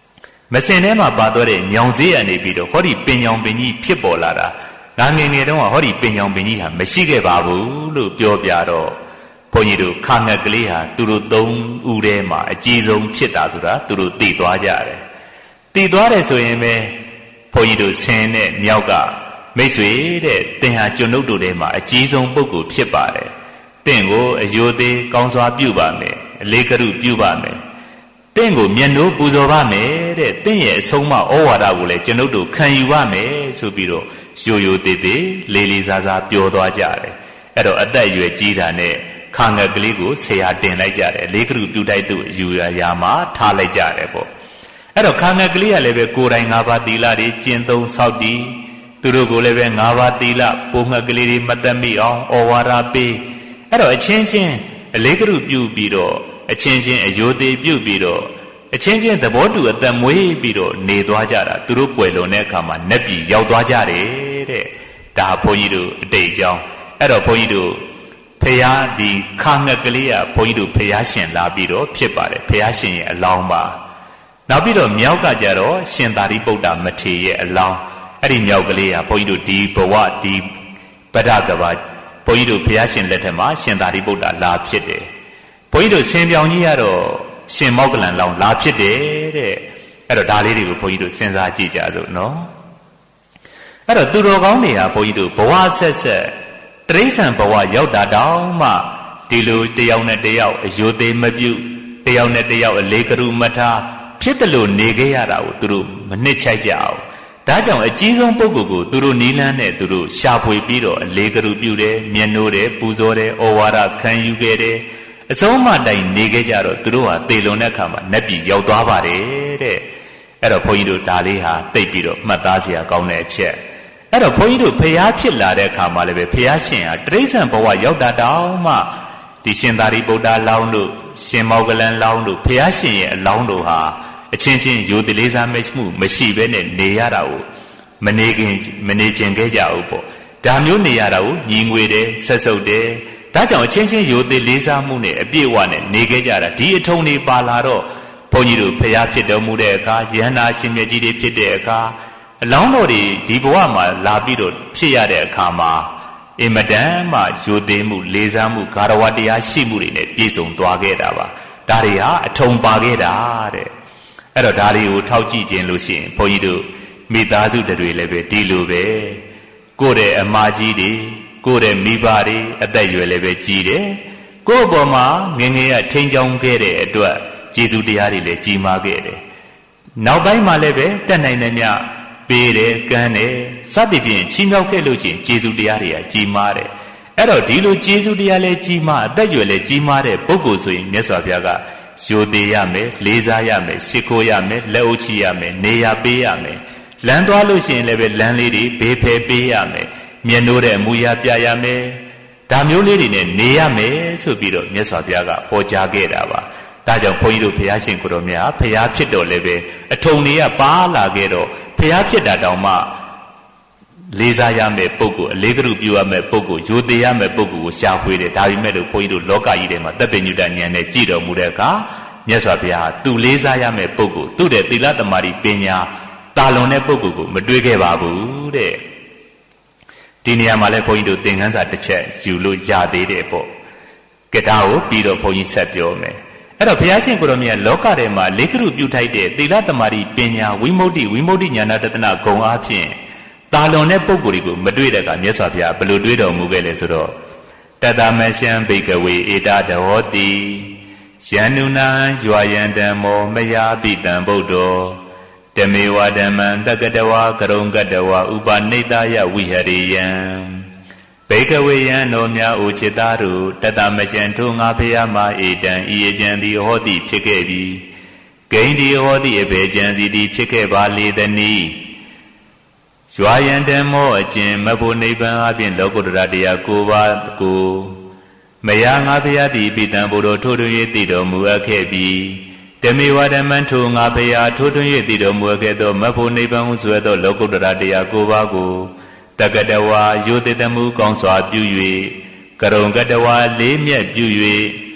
မစင်ထဲမှာပါတော့တဲ့ညောင်စေးရနေပြီးတော့ဟောဒီပင်ညောင်ပင်ကြီးဖြစ်ပေါ်လာတာငါငယ်ငယ်တုန်းကဟောဒီပင်ညောင်ပင်ကြီးဟာမရှိခဲ့ပါဘူးလို့ပြောပြတော့ဘုန်းကြီးတို့ခါငက်ကလေးဟာသူတို့သုံးဦးထဲမှာအကြီးဆုံးဖြစ်တာဆိုတာသူတို့သိသွားကြတယ်သိသွားတယ်ဆိုရင်ပဲဘုန်းကြီးတို့ဆင်းတဲ့မြောက်ကမိတ်ဆွေတဲ့တင်ဟာကျွန်ုပ်တို့ထဲမှာအကြီးဆုံးပုဂ္ဂိုလ်ဖြစ်ပါတယ်တင့်ကိုအယိုသေးကောင်းစွာပြုပါမယ်အလေးကရုပြုပါမယ်တင့်ကိုမျက်နှိုးပူဇော်ပါမယ်တဲ့တင့်ရဲ့အဆုံးအမဩဝါဒကိုလည်းကျွန်ုပ်တို့ခံယူပါမယ်ဆိုပြီးတော့ရိုးရိုးသေးသေးလေးလေးစားစားပြောသွားကြတယ်အဲ့တော့အသက်အရွယ်ကြီးတာနဲ့ခါငက်ကလေးကိုဆရာတင်လိုက်ကြတယ်လေးကရုပြုတိုက်သူယူရာမှာထားလိုက်ကြတယ်ပေါ့အဲ့တော့ခါငက်ကလေးကလည်းပဲကိုယ်တိုင်၅ပါးသီလတွေကျင့်သုံးဆောက်တည်သူတို့ကိုလည်းပဲ၅ပါးသီလပိုငှက်ကလေးတွေမတတ်မိအောင်ဩဝါဒပေးအဲ့တော့အချင်းချင်းအလေးကရုပြုပြီးတော့အချင်းချင်းအယိုသေးပြုပြီးတော့အချင်းချင်းသဘောတူအသက်မွေးပြီးတော့နေသွားကြတာသူတို့ပွယ်လွန်တဲ့အခါမှာနတ်ပြည်ရောက်သွားကြတယ်တဲ့ဒါဘုန်းကြီးတို့အတိတ်အကြောင်းအဲ့တော့ဘုန်းကြီးတို့ဖရာဒီခါငက်ကလေးကဘုန်းကြီးတို့ဖရာရှင်လာပြီးတော့ဖြစ်ပါတယ်ဖရာရှင်ရဲ့အလောင်းပါနောက်ပြီးတော့မြောက်ကကြတော့ရှင်သာရိပုတ္တမထေရရဲ့အလောင်းအဲ့ဒီမြောက်ကလေးကဘုန်းကြီးတို့ဒီဘဝဒီဗဒ္ဒကဘာဘုန်းကြီးတို့ဖရာရှင်လက်ထက်မှာရှင်သာရိပုတ္တလာဖြစ်တယ်ဘုန်းကြီးတို့ဆင်ပြောင်ကြီးကတော့ရှင်မောက္ကလန်လောင်းလာဖြစ်တယ်တဲ့အဲ့တော့ဒါလေးတွေကိုဘုန်းကြီးတို့စဉ်းစားကြည့်ကြစို့နော်အဲ့တော့သူတော်ကောင်းတွေကဘုန်းကြီးတို့ဘဝဆက်ဆက်တိရစ္ဆာန်ဘဝရောက်တာတောင်မှဒီလိုတယောက်နဲ့တယောက်အယိုသေးမပြုတ်တယောက်နဲ့တယောက်အလေးကရုမထားဖြစ်တယ်လို့နေခဲ့ရတာကိုသူတို့မနှစ်ချိုက်ကြအောင်ဒါကြောင့်အကြီးဆုံးပုဂ္ဂိုလ်ကိုသူတို့နီးလန်းနဲ့သူတို့ရှာဖွေပြီးတော့အလေးကရုပြုတယ်မျက်နှိုးတယ်ပူဇော်တယ်ဩဝါဒခံယူခဲ့တယ်အဆုံးအမတိုင်နေခဲ့ကြတော့သူတို့ဟာသေလွန်တဲ့အခါမှာနတ်ပြည်ရောက်သွားပါတယ်တဲ့အဲ့တော့ဘုန်းကြီးတို့ဒါလေးဟာသိပြီးတော့မှတ်သားစရာကောင်းတဲ့အချက်အဲ့တော့ဘုန်းကြီးတို့ဖျားဖြစ်လာတဲ့အခါမှာလည်းပဲဖျားရှင်ဟာတိရစ္ဆာန်ဘဝရောက်တာတောင်မှဒီရှင်သာရိပုတ္တလောင်းတို့ရှင်မောက္ကလန်လောင်းတို့ဖျားရှင်ရဲ့အလောင်းတို့ဟာအချင်းချင်းယိုတလေးစားမရှိဘဲနဲ့နေရတာကိုမနေခြင်းခဲ့ကြဘူးပေါ့ဒါမျိုးနေရတာကိုညီငွေတယ်ဆက်ဆုပ်တယ်ဒါကြောင့်အချင်းချင်းယိုသေးလေးစားမှုနဲ့အပြည့်အဝနဲ့နေခဲ့ကြတာဒီအထုံတွေပါလာတော့ဘုန်းကြီးတို့ဖျားဖြစ်တော်မူတဲ့အခါယန္နာရှင်မြတ်ကြီးတွေဖြစ်တဲ့အခါအလောင်းတော်တွေဒီဘဝမှာလာပြီးတော့ဖြစ်ရတဲ့အခါမှာအင်မတန်မှယိုသေးမှုလေးစားမှုဂါရဝတရားရှိမှုတွေနဲ့ပြည့်စုံသွားခဲ့တာပါဒါတွေဟာအထုံပါခဲ့တာတဲ့အဲ့တော့ဒါတွေကိုထောက်ကြည့်ခြင်းလို့ရှိရင်ဘုန်းကြီးတို့မိသားစုတွေလည်းပဲဒီလိုပဲကိုယ့်ရဲ့အမကြီးတွေကိုယ့်ရဲ့မိဘတွေအသက်အရွယ်လည်းပဲကြီးတယ်ကိုယ့်အပေါ်မှာငငယ်ကထိန်ချောင်းခဲ့တဲ့အတွက်ကျေးဇူးတရားတွေလည်းကြီးမားခဲ့တယ်နောက်ပိုင်းမှာလည်းပဲတက်နိုင်တဲ့မြပေးတယ်ကမ်းတယ်စသဖြင့်ချီးမြှောက်ခဲ့လို့ချင်းကျေးဇူးတရားတွေကကြီးမားတယ်အဲ့တော့ဒီလိုကျေးဇူးတရားလည်းကြီးမားအသက်အရွယ်လည်းကြီးမားတဲ့ပုဂ္ဂိုလ်ဆိုရင်မြတ်စွာဘုရားကယိုသေးရမယ်လေးစားရမယ်ရှ िख ိုးရမယ်လက်အုပ်ချရမယ်နေရပေးရမယ်လမ်းသွားလို့ရှိရင်လည်းပဲလမ်းလေးတွေဘေးဖယ်ပေးရမယ်မျက်နှိုးတဲ့အမူအရာပြရမယ်ဒါမျိုးလေးတွေနဲ့နေရမယ်ဆိုပြီးတော့မြတ်စွာဘုရားကဟောကြားခဲ့တာပါဒါကြောင့်ဘုန်းကြီးတို့ဘုရားရှင်ကိုယ်တော်မြတ်ဘုရားဖြစ်တော်လည်းပဲအထုံတွေကပါလာခဲ့တော့ဘုရားဖြစ်တာတောင်မှလေးစားရမယ်ပုဂ္ဂိုလ်အလေးကရုပြုရမယ်ပုဂ္ဂိုလ်ယိုသေးရမယ်ပုဂ္ဂိုလ်ကိုရှာဖွေတယ်ဒါပေမဲ့လို့ဘုန်းကြီးတို့လောကကြီးထဲမှာတပ်ပညုတဉာဏ်နဲ့ကြည်တော်မူတဲ့အခါမြတ်စွာဘုရားသူလေးစားရမယ်ပုဂ္ဂိုလ်သူ့တဲ့သီလသမารိပညာတာလွန်တဲ့ပုဂ္ဂိုလ်ကိုမတွေးခဲ့ပါဘူးတဲ့ဒီနေရာမှာလည်းဘုန်းကြီးတို့သင်ခန်းစာတစ်ချက်ယူလို့ရသေးတယ်ပေါ့ကဒါကိုပြီးတော့ဘုန်းကြီးဆက်ပြောမယ်အဲ့တော့ဘုရားရှင်ကိုယ်တော်မြတ်လောကထဲမှာလေးကရုပြုထိုက်တဲ့သီလသမารိပညာဝိမု ക്തി ဉာဏတတနာဂုံအားဖြင့်တာလွန်တဲ့ပုဂ္ဂိုလ်တွေကိုမတွေ့တဲ့အခါမြတ်စွာဘုရားဘယ်လိုတွေးတော်မူခဲ့လဲဆိုတော့တတမရှံဘိကဝေဧတတဟောတိယန္နုနာယွာယံတံမောမယာပိတံဗုဒ္ဓောဓမေဝဓမ္မံတက္ကတဝါကရုံကတဝါဥပနိတယဝိဟရိယံဘိကဝေယံတော်များအိုจิตသားတို့တတမရှံထိုငါဖျားမှာဧတံဤအကျံသည်ဟောတိဖြစ်ခဲ့ပြီဂိဉ္ဒီဟောတိအဘေကျံစီသည်ဖြစ်ခဲ့ပါလေသနည်းယွာယံတမောအကျင့်မဖို့နိဗ္ဗာန်အပြင်လောကုတ္တရာတရား၉ပါးကိုမယားငါဖျားသည်ပိတံဘုရောထိုးထွင်း၍တည်တော်မူအပ်ခဲ့ပြီဓမေဝဓမ္မံထိုငါဖျားထိုးထွင်း၍တည်တော်မူအပ်ခဲ့သောမဖို့နိဗ္ဗာန်ဟုဆိုသောလောကုတ္တရာတရား၉ပါးကိုတက္ကတဝါယိုတည်တမှုကောင်းစွာပြု၍ကရုံကတဝါလေးမြတ်ပြု၍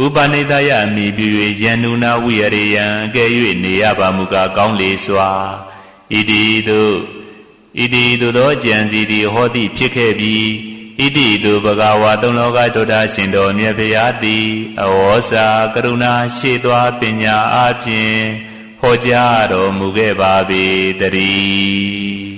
ဥပနိဒယအမိပြု၍ယန္နုနာဝိရယံကဲ၍နေရပါမူကားကောင်းလေစွာဣတိတုသောကြံစီသည်ဟောတိဖြစ်ခဲ့ပြီးဣတိတုဘဂဝါသုံးလောကဒုဒ္ဓရှင်တော်မြတ်ဗျာသည်အဝေါစာကရုဏာရှိသောပညာအဖြင့်ဟောကြားတော်မူခဲ့ပါပေတည်း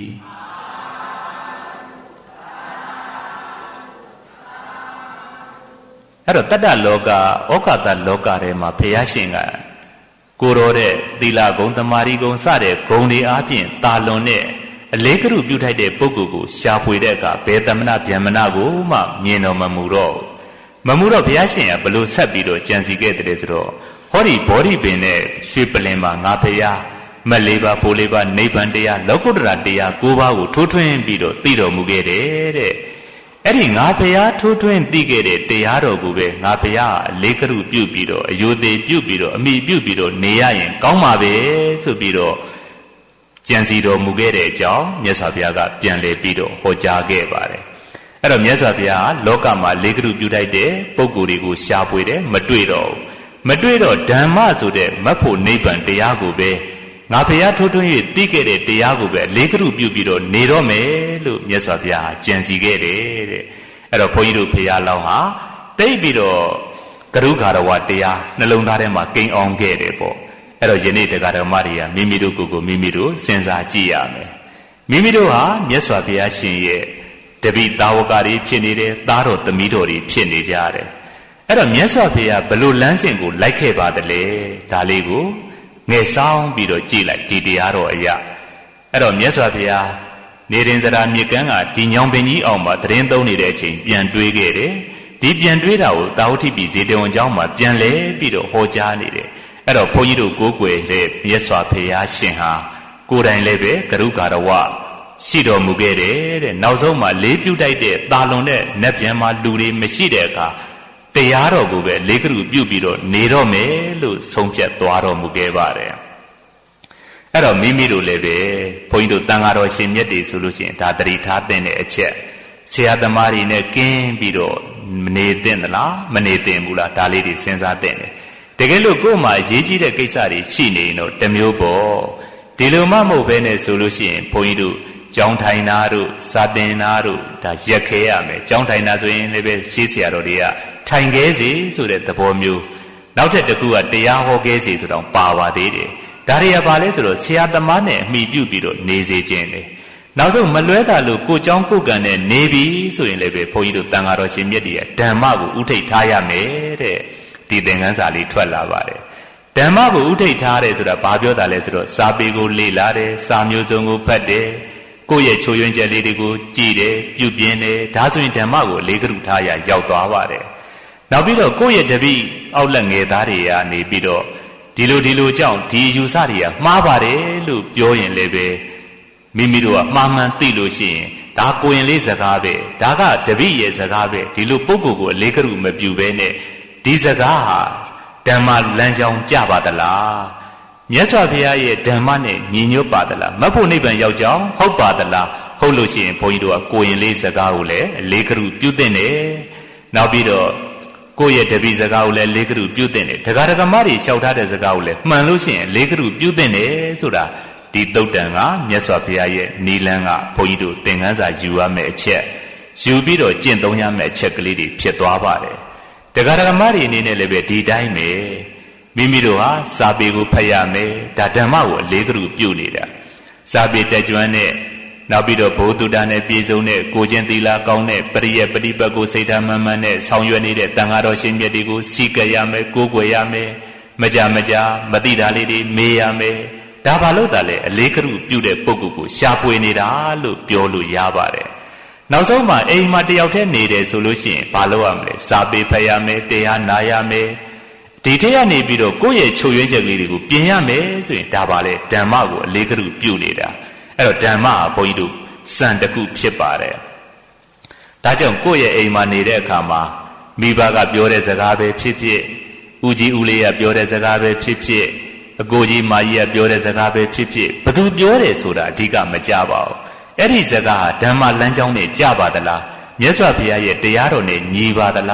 အဲ့တော့တတ္တလောကဩဃတလောကထဲမှာဘုရားရှင်ကကိုရောတဲ့သီလဂုဏ်သမာဓိဂုဏ်စတဲ့ဂုဏ်တွေအားဖြင့်တာလွန်တဲ့အလေးကရုပြုထိုက်တဲ့ပုဂ္ဂိုလ်ကိုရှာဖွေတဲ့အခါဘယ်တမနာဗျမနာကိုမှမြင်တော်မမူတော့ဘုရားရှင်ကဘလို့ဆက်ပြီးတော့ကြံစီခဲ့တဲ့ဆိုတော့ဟောဒီဘောဓိပင်နဲ့ရွှေပလင်မှာငါဘုရားမက်လေးပါးဖိုလေးပါးနိဗ္ဗာန်တရားလောကုတ္တရာတရား၉ပါးကိုထိုးထွင်းပြီးတော့သိတော်မူခဲ့တယ်တဲ့အဲ့ဒီငါဘုရားထိုးထွင်းသိခဲ့တဲ့တရားတော်ကိုပဲငါဘုရားအလေးကရုပြုပြီးတော့အယုသေးပြုပြီးတော့အမိပြုပြီးတော့နေရရင်ကောင်းပါပဲဆိုပြီးတော့ကြံစီတော်မူခဲ့တဲ့အကြောင်းမြတ်စွာဘုရားကပြန်လည်ပြီးတော့ဟောကြားခဲ့ပါတယ်အဲ့တော့မြတ်စွာဘုရားလောကမှာလေးကရုပြုလိုက်တဲ့ပုဂ္ဂိုလ်တွေကိုရှားပွေတယ်မတွေ့တော့ဓမ္မဆိုတဲ့မတ်ဖို့နိဗ္ဗာန်တရားကိုပဲငါဘုရားထိုးထွင်း၍သိခဲ့တဲ့တရားကိုပဲလေးကရုပြုပြီးတော့နေတော့မယ်လို့မြတ်စွာဘုရားကြံစီခဲ့တယ်တဲ့အဲ့တော့ဘုန်းကြီးတို့ဘုရားလောင်းဟာတိတ်ပြီးတော့ကရုခါရဝတရားနှလုံးသားထဲမှာကိန်းအောင်ခဲ့တယ်ပေါ့အဲ့တော့ယနေ့တရားဓမ္မတွေကမိမိတို့ကိုယ်ကိုမိမိတို့စဉ်းစားကြည့်ရမယ်မိမိတို့ဟာမြတ်စွာဘုရားရှင်ရဲ့တပိသာဝကတွေဖြစ်နေတယ်သားတော်သမီးတော်တွေဖြစ်နေကြတယ်အဲ့တော့မြတ်စွာဘုရားဘလို့လမ်းစဉ်ကိုလိုက်ခဲ့ပါသလဲဒါလေးကိုငယ်ဆောင်ပြီးတော့ကြည်လိုက်ဒီတရားတော်အရာအဲ့တော့မြတ်စွာဘုရားနေရင်စရာမြေကမ်းကဒီညောင်ပင်ကြီးအောင်မှာတရင်သုံးနေတဲ့အချိန်ပြန်တွေးခဲ့တယ်ဒီပြန်တွေးတာကိုတာဝတိပိဇေတဝန်ကျောင်းမှာပြန်လဲပြီးတော့ဟောကြားနေတယ်အဲ့တော့ဘုန်းကြီးတို့ကိုးကွယ်တဲ့မြတ်စွာဘုရားရှင်ဟာကိုယ်တိုင်လည်းပဲကရုကာရဝရှိတော်မူခဲ့တယ်တဲ့နောက်ဆုံးမှာလေးပြုတ်တိုက်တဲ့တာလွန်တဲ့နတ်ပြန်မှာလူတွေမရှိတဲ့အခါတရားတော်ကိုပဲလေးကရုပြုပြီးတော့နေတော့မယ်လို့ဆုံးဖြတ်သွားတော်မူခဲ့ပါတယ်အဲ့တော့မိမိတို့လည်းပဲဘုန်းကြီးတို့တန်ဃာတော်ရှင်မြတ်တွေဆိုလို့ရှိရင်ဒါတတိထားတဲ့အချက်ဆရာသမားတွေနဲ့ကင်းပြီးတော့နေသင့်သလားမနေသင့်ဘူးလားဒါလေးတွေစဉ်းစားသင့်တယ်တကယ်လို့ကိုယ်မှာအရေးကြီးတဲ့ကိစ္စတွေရှိနေရင်တော့တမျိုးပေါ့ဒီလိုမှမဟုတ်ဘဲနဲ့ဆိုလို့ရှိရင်ဘုန်းကြီးတို့ကျောင်းထိုင်တာတို့စာသင်တာတို့ဒါရက်ခဲရမယ်ကျောင်းထိုင်တာဆိုရင်လည်းပဲရှေးဆရာတော်တွေကထိုင်ခဲစီဆိုတဲ့သဘောမျိုးနောက်ထပ်တစ်ခုကတရားဟောခဲစီဆိုတော့ပါပါသေးတယ်ဒါတွေကဘာလဲဆိုတော့ဆရာသမားနဲ့အမိပြုပြီးတော့နေစေခြင်းလေနောက်ဆုံးမလွဲတာလို့ကိုကျောင်းကိုကံနဲ့နေပြီဆိုရင်လည်းပဲဘုန်းကြီးတို့တန်ဃာတော်ရှင်မြတ်တွေဓမ္မကိုဥထိတ်ထားရမယ်တဲ့ဒီသင်ခန်းစာလေးထွက်လာပါတယ်ဓမ္မကိုဥထိတ်ထားတယ်ဆိုတာဘာပြောတာလဲဆိုတော့စာပေကိုလေ့လာတယ်စာမျိုးစုံကိုဖတ်တယ်ကိုယ့်ရဲ့ချိုးယွင်းချက်လေးတွေကိုကြည်တယ်ပြုပြင်းတယ်ဒါဆိုရင်ဓမ္မကိုလေးကရုထားရရောက်သွားပါတယ်နောက်ပြီးတော့ကိုယ့်ရဲ့တပည့်အောက်လက်ငယ်သားတွေကနေပြီးတော့ဒီလိုကြောင့်ဒီယူဆတွေကမှားပါတယ်လို့ပြောရင်လည်းပဲမိမိတို့ကမှားမှန်သိလို့ရှိရင်ဒါကိုရင်လေးစကားပဲဒါကတပည့်ရဲ့စကားပဲဒီလိုပုဂ္ဂိုလ်ကိုလေးကရုမပြုဘဲနဲ့ဒီစကားဟာဓမ္မလမ်းကြောင်းကြပါသလားမြတ်စွာဘုရားရဲ့ဓမ္မနဲ့ညီညွတ်ပါသလားမဖို့နိဗ္ဗာန်ရောက်ကြောင်းဟုတ်ပါသလားဟုတ်လို့ရှိရင်ဘုန်းကြီးတို့ကကိုရင်လေးစကားကိုလည်းလေးကရုပြုသင့်တယ်နောက်ပြီးတော့ကိုယ့်ရဲ့တပည့်စကားကိုလည်းလေးကရုပြုသင့်တယ်ဒကာဒကမတွေလျှောက်ထားတဲ့စကားကိုလည်းမှန်လို့ရှိရင်လေးကရုပြုသင့်တယ်ဆိုတာဒီသုတ်တန်ကမြတ်စွာဘုရားရဲ့နီလန်းကဘုန်းကြီးတို့သင်ခန်းစာယူရမယ့်အချက်ယူပြီးတော့ကျင့်သုံးရမယ့်အချက်ကလေးတွေဖြစ်သွားပါတယ်ဒကာဒကမတွေအနေနဲ့လည်းပဲဒီတိုင်းပဲမိမိတို့ဟာစာပေကိုဖတ်ရမယ်ဒါဓမ္မကိုအလေးကရုပြုနေတာစာပေတက်ကျွမ်းတဲ့နောက်ပြီးတော့ဘုဒ္ဓတာနဲ့ပြည်စုံတဲ့ကိုချင်းသီလကောင်းတဲ့ပရိယပฏิပတ်ကိုစိတ်ဓာတ်မှန်မှန်နဲ့ဆောင်ရွက်နေတဲ့တန်ဃာတော်ရှင်မြတ်တွေကိုစီကပ်ရမယ်ကိုးကွယ်ရမယ်မကြမသိတာလေးတွေမေးရမယ်ဒါဘာလို့တာလဲအလေးကရုပြုတဲ့ပုဂ္ဂိုလ်ကိုရှာဖွေနေတာလို့ပြောလို့ရပါတယ်နောက်ဆုံးမှအိမ်မှာတယောက်တည်းနေတယ်ဆိုလို့ရှိရင်ဘာလုပ်ရမလဲစာပေဖတ်ရမယ်တရားနာရမယ်ဒီထက်ကနေပြီးတော့ကိုယ့်ရဲ့ချုပ်ရွေးချက်ကလေးတွေကိုပြင်ရမယ်ဆိုရင်ဒါပါလေဓမ္မကိုအလေးကရုပြုနေတာအဲ့တော့ဓမ္မဟာဘုန်းကြီးတို့စံတစ်ခုဖြစ်ပါတယ်ဒါကြောင့်ကိုယ့်ရဲ့အိမ်မှာနေတဲ့အခါမှာမိဘကပြောတဲ့စကားပဲဖြစ်ဖြစ်ဦးကြီးဦးလေးကပြောတဲ့စကားပဲဖြစ်ဖြစ်အကိုကြီးမကြီးကပြောတဲ့စကားပဲဖြစ်ဖြစ်ဘသူပြောတယ်ဆိုတာအဓိကမကြပါဘူးအဲ့ဒီစကားဟာဓမ္မလမ်းကြောင်းနဲ့ကြပါသလားမြတ်စွာဘုရားရဲ့တရားတော်နဲ့ညီပါသလား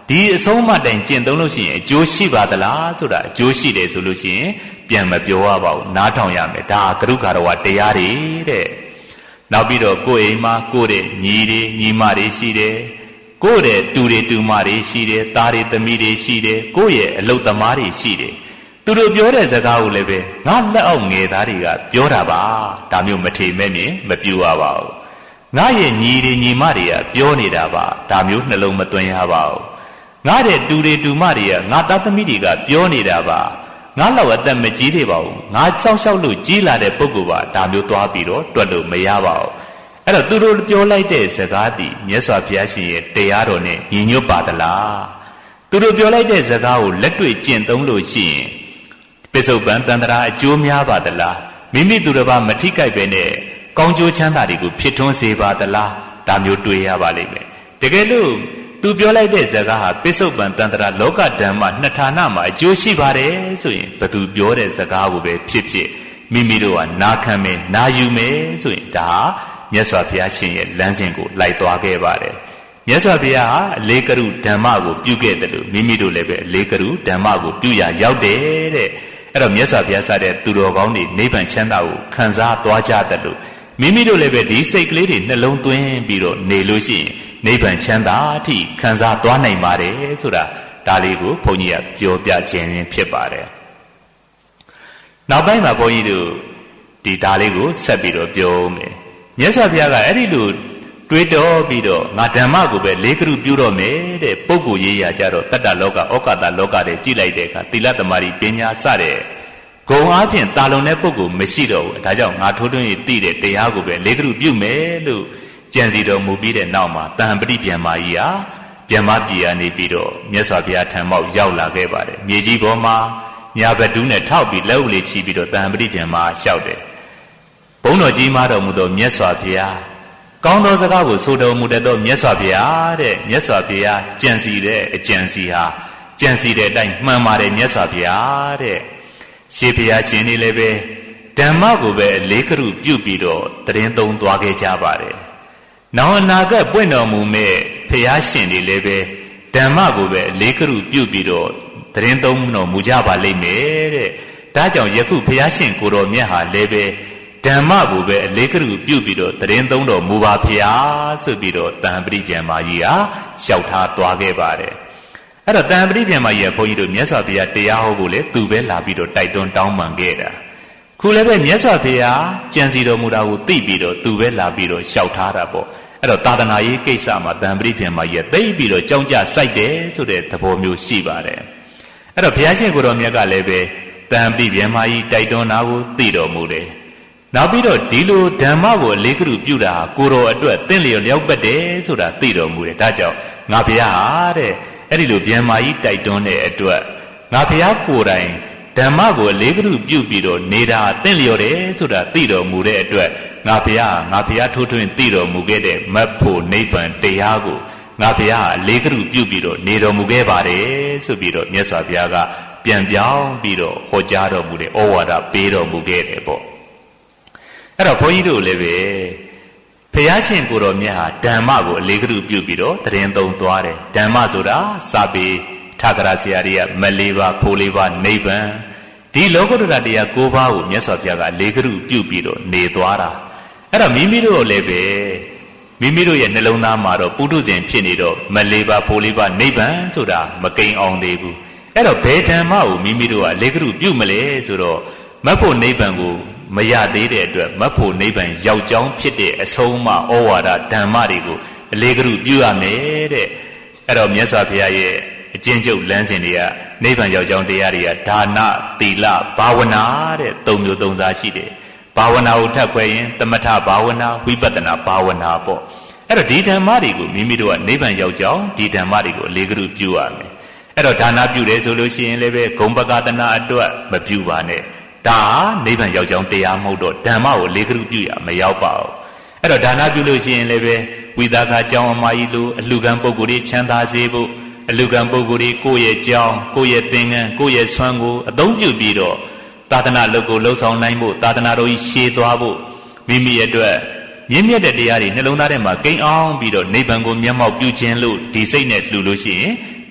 ဒီအဆုံးမတိုင်ကျင့်သုံးလို့ရှိရင်အကျိုးရှိပါသလားဆိုတာအကျိုးရှိတယ်ဆိုလို့ရှိရင်ပြန်မပြောရပါဘူးနားထောင်ရမယ်ဒါကရုခါရဝတရားတွေတဲ့နောက်ပြီးတော့ကိုယ်အိမ်မှာကိုယ်တဲ့ညီတွေညီမတွေရှိတယ်ကိုယ့်ရဲ့တူတွေတူမတွေရှိတယ်သားတွေသမီးတွေရှိတယ်ကိုယ့်ရဲ့အလုပ်သမားတွေရှိတယ်သူတို့ပြောတဲ့စကားကိုလည်းပဲငါလက်အောက်ငယ်သားတွေကပြောတာပါဒါမျိုးမထေမဲ့မြင်မပြူရပါဘူးငါရဲ့ညီတွေညီမတွေကပြောနေတာပါဒါမျိုးနှလုံးမသွင်းရပါဘူးငါတဲ့တူတွေတူမတွေကငါသားသမီးတွေကပြောနေတာပါငါလောက်အသက်မကြီးသေးပါဘူးငါစောင့်ရှောက်လို့ကြီးလာတဲ့ပုဂ္ဂိုလ်ပါဒါမျိုးသွားပြီးတော့တွက်လို့မရပါဘူးအဲ့တော့သူတို့ပြောလိုက်တဲ့စကားတည်မြတ်စွာဘုရားရှင်ရဲ့တရားတော်နဲ့ညီညွတ်ပါသလားသူတို့ပြောလိုက်တဲ့စကားကိုလက်တွေ့ကျင့်သုံးလို့ရှိရင်ပိဿုပန်တန္တရာအကျိုးများပါသလားမိမိသူတစ်ပါးမထိခိုက်ပဲနဲ့ကောင်းကျိုးချမ်းသာတွေကိုဖြစ်ထွန်းစေပါသလားဒါမျိုးတွေးရပါလိမ့်မယ်တကယ်လို့သူပြောလိုက်တဲ့စကားဟာပိဿုပန်တန္တရာလောကဓမ္မနှစ်ဌာနမှာအကျိုးရှိပါတယ်ဆိုရင်ဘသူပြောတဲ့စကားကိုပဲဖြစ်ဖြစ်မိမိတို့ကနာခံမယ်နာယူမယ်ဆိုရင်ဒါမြတ်စွာဘုရားရှင်ရဲ့လမ်းစဉ်ကိုလိုက်သွားခဲ့ပါတယ်မြတ်စွာဘုရားဟာအလေးကရုဓမ္မကိုပြုခဲ့တယ်လို့မိမိတို့လည်းပဲအလေးကရုဓမ္မကိုပြုရာရောက်တယ်တဲ့အဲ့တော့မြတ်စွာဘုရားစတဲ့သူတော်ကောင်းတွေနိဗ္ဗာန်ချမ်းသာကိုခံစားသွားကြတယ်လို့မိမိတို့လည်းပဲဒီစိတ်ကလေးတွေနှလုံးသွင်းပြီးတော့နေလို့ရှိရင်နိဗ္ဗာန်ချမ်းသာအထိခံစားသွားနိုင်ပါတယ်ဆိုတာဒါလေးကိုဘုန်းကြီးကပြောပြခြင်းဖြစ်ပါတယ်နောက်ပိုင်းမှာဘုန်းကြီးတို့ဒီဒါလေးကိုဆက်ပြီးတော့ပြောမယ်မြတ်စွာဘုရားကအဲ့ဒီလိုတွေးတော်ပြီးတော့ငါဓမ္မကိုပဲလေးကရုပြုတော့မယ်တဲ့ပုဂ္ဂိုလ်ရေးရာကြတော့တတ္တလောကဩကာသလောကတွေကြည်လိုက်တဲ့အခါသီလသမารိပညာစတဲ့ဂုဏ်အားဖြင့်တာလုံတဲ့ပုဂ္ဂိုလ်မရှိတော့ဘူးဒါကြောင့်ငါထိုးထွင်းရသိတဲ့တရားကိုပဲလေးကရုပြုမယ်လို့ကြံစီတော်မူပြီးတဲ့နောက်မှာတဟံပတိပြန်မာကြီးဟာပြန်မပြည်ကနေပြီးတော့မြတ်စွာဘုရားထံမောက်ရောက်လာခဲ့ပါတယ်မြေကြီးပေါ်မှာညာဘဒူးနဲ့ထောက်ပြီးလက်ဥလေးချီပြီးတော့တဟံပတိပြန်မာလျှောက်တယ်ဘုန်းတော်ကြီးမားတော်မူသောမြတ်စွာဘုရားကောင်းသောစကားကိုဆိုတော်မူတတ်သောမြတ်စွာဘုရားတဲ့မြတ်စွာဘုရားကြံစီတဲ့အကြံစီဟာကြံစီတဲ့အတိုင်းမှန်ပါတယ်မြတ်စွာဘုရားတဲ့ရှေးဘုရားရှင်နေလည်းပဲဓမ္မကိုပဲအလေးကရုပြုပြီးတော့တရင်သုံးသွားခဲ့ကြပါတယ်နောင်အနာဂတ်ပွင့်တော်မူမဲ့ဘုရားရှင်တွေလည်းပဲဓမ္မကိုပဲအလေးကရုပြုပြီးတော့တရင်သုံးတော်မူကြပါလိမ့်မယ်တဲ့ဒါကြောင့်ယခုဘုရားရှင်ကိုတော်မြတ်ဟာလည်းပဲဓမ္မကိုပဲအလေးကရုပြုပြီးတော့တရင်သုံးတော်မူပါဖျားဆိုပြီးတော့တန်ပရိပြန်မာကြီးဟာလျှောက်ထားသွားခဲ့ပါတယ်အဲ့တော့တန်ပရိပြန်မာကြီးကဘုန်းကြီးတို့မြတ်စွာဘုရားတရားဟောဖို့လေသူပဲလာပြီးတော့တိုက်တွန်းတောင်းပန်ခဲ့တာခုလည်းပဲမြတ်စွာဘုရားကြံစီတော်မူတာကိုသိပြီးတော့သူပဲလာပြီးတော့လျှောက်ထားတာပေါ့အဲ့တော့သာသနာရေးကိစ္စမှာတန်ပရိပြန်မာကြီးကသိပြီးတော့ကြောင်းကြစိုက်တယ်ဆိုတဲ့သဘောမျိုးရှိပါတယ်အဲ့တော့ဘုရားရှင်ကိုတော်မြတ်ကလည်းပဲတန်ပရိပြန်မာကြီးတိုက်တွန်းတာကိုသိတော်မူတယ်နောက်ပြီးတော့ဒီလိုဓမ္မကိုအလေးကရုပြုတာကိုတော်အတွက်တင့်လျော်လျောက်ပတ်တယ်ဆိုတာသိတော်မူတယ်ဒါကြောင့်ငါဘုရားဟာတဲ့အဲ့ဒီလိုပြန်မာကြီးတိုက်တွန်းတဲ့အတွက်ငါဘုရားကိုယ်တိုင်ဓမ္မကိုအလေးကရုပြုပြီးတော့နေတာတင့်လျော်တယ်ဆိုတာသိတော်မူတဲ့အတွက်ငါဘုရားထိုးထွင်းသိတော်မူခဲ့တဲ့မတ်ဖို့နိဗ္ဗာန်တရားကိုငါဘုရားအလေးကရုပြုပြီးတော့နေတော်မူခဲ့ပါတယ်ဆိုပြီးတော့မြတ်စွာဘုရားကပြန်ပြောင်းပြီးတော့ဟောကြားတော်မူတဲ့ဩဝါဒပေးတော်မူခဲ့တယ်ပေါ့အဲ့တော့ဘုန်းကြီးတို့လည်းပဲဘုရားရှင်ကိုတော်မြတ်ဟာဓမ္မကိုအလေးကရုပြုပြီးတော့တရင်သုံးသွားတယ်ဓမ္မဆိုတာစာပေထကရာဆရာတွေကမလေးပါဖိုးလေးပါနိဗ္ဗာန်ဒီလောကုတ္တရာတရား၉ပါးကိုမြတ်စွာဘုရားကအလေးကရုပြုပြီးတော့နေသွားတာအဲ့တော့မိမိတို့လည်းပဲမိမိတို့ရဲ့နှလုံးသားမှာတော့ပုထုဇဉ်ဖြစ်နေတော့မလေးပါဖိုးလေးပါနိဗ္ဗာန်ဆိုတာမကိန်းအောင်သေးဘူးအဲ့တော့ဘယ်ဓမ္မကိုမိမိတို့ကအလေးကရုပြုမလဲဆိုတော့မတ်ဖို့နိဗ္ဗာန်ကိုမရသေးတဲ့အတွက်မတ်ဖို့နိဗ္ဗာန်ရောက်ကြောင်းဖြစ်တဲ့အဆုံးအမဩဝါဒဓမ္မတွေကိုအလေးကရုပြုရမယ်တဲ့အဲ့တော့မြတ်စွာဘုရားရဲ့အကျဉ်းချုပ်လမ်းစဉ်တွေကနိဗ္ဗာန်ရောက်ကြောင်းတရားတွေကဒါနသီလဘာဝနာတဲ့၃မျိုး၃စားရှိတယ်ဘာဝနာကိုထပ်ခွဲရင်သမထဘာဝနာဝိပဿနာဘာဝနာပေါ့အဲ့တော့ဒီဓမ္မတွေကိုမိမိတို့ကနိဗ္ဗာန်ရောက်ကြောင်းဒီဓမ္မတွေကိုအလေးကရုပြုရမယ်အဲ့တော့ဒါနပြုတယ်ဆိုလို့ရှိရင်လည်းပဲဂုံပကသနာအတွက်မပြုပါနဲ့ဒါနိဗ္ဗာန်ရောက်ကြောင်းတရားမဟုတ်တော့ဓမ္မကိုလေးကရုပြုရမရောက်ပါဘူးအဲ့တော့ဒါနပြုလို့ရှိရင်လည်းပဲဝိသကာကြောင်းအမကြီးလိုအလှကံပုဂ္ဂိုလ်တွေချမ်းသာစေဖို့အလှကံပုဂ္ဂိုလ်တွေကိုယ့်ရဲ့ကြောင်းကိုယ့်ရဲ့သင်္ကန်းကိုယ့်ရဲ့ဆွမ်းကိုအသုံးပြုပြီးတော့သာသနာလုပ်ကိုလှုပ်ဆောင်နိုင်ဖို့သာသနာတော်ကြီးရှေ့သွားဖို့မိမိရဲ့အတွက်မြင့်မြတ်တဲ့တရားတွေနှလုံးသားထဲမှာကိန်းအောင်ပြီးတော့နိဗ္ဗာန်ကိုမျက်မှောက်ပြုခြင်းလို့ဒီစိတ်နဲ့လှူလို့ရှိရင်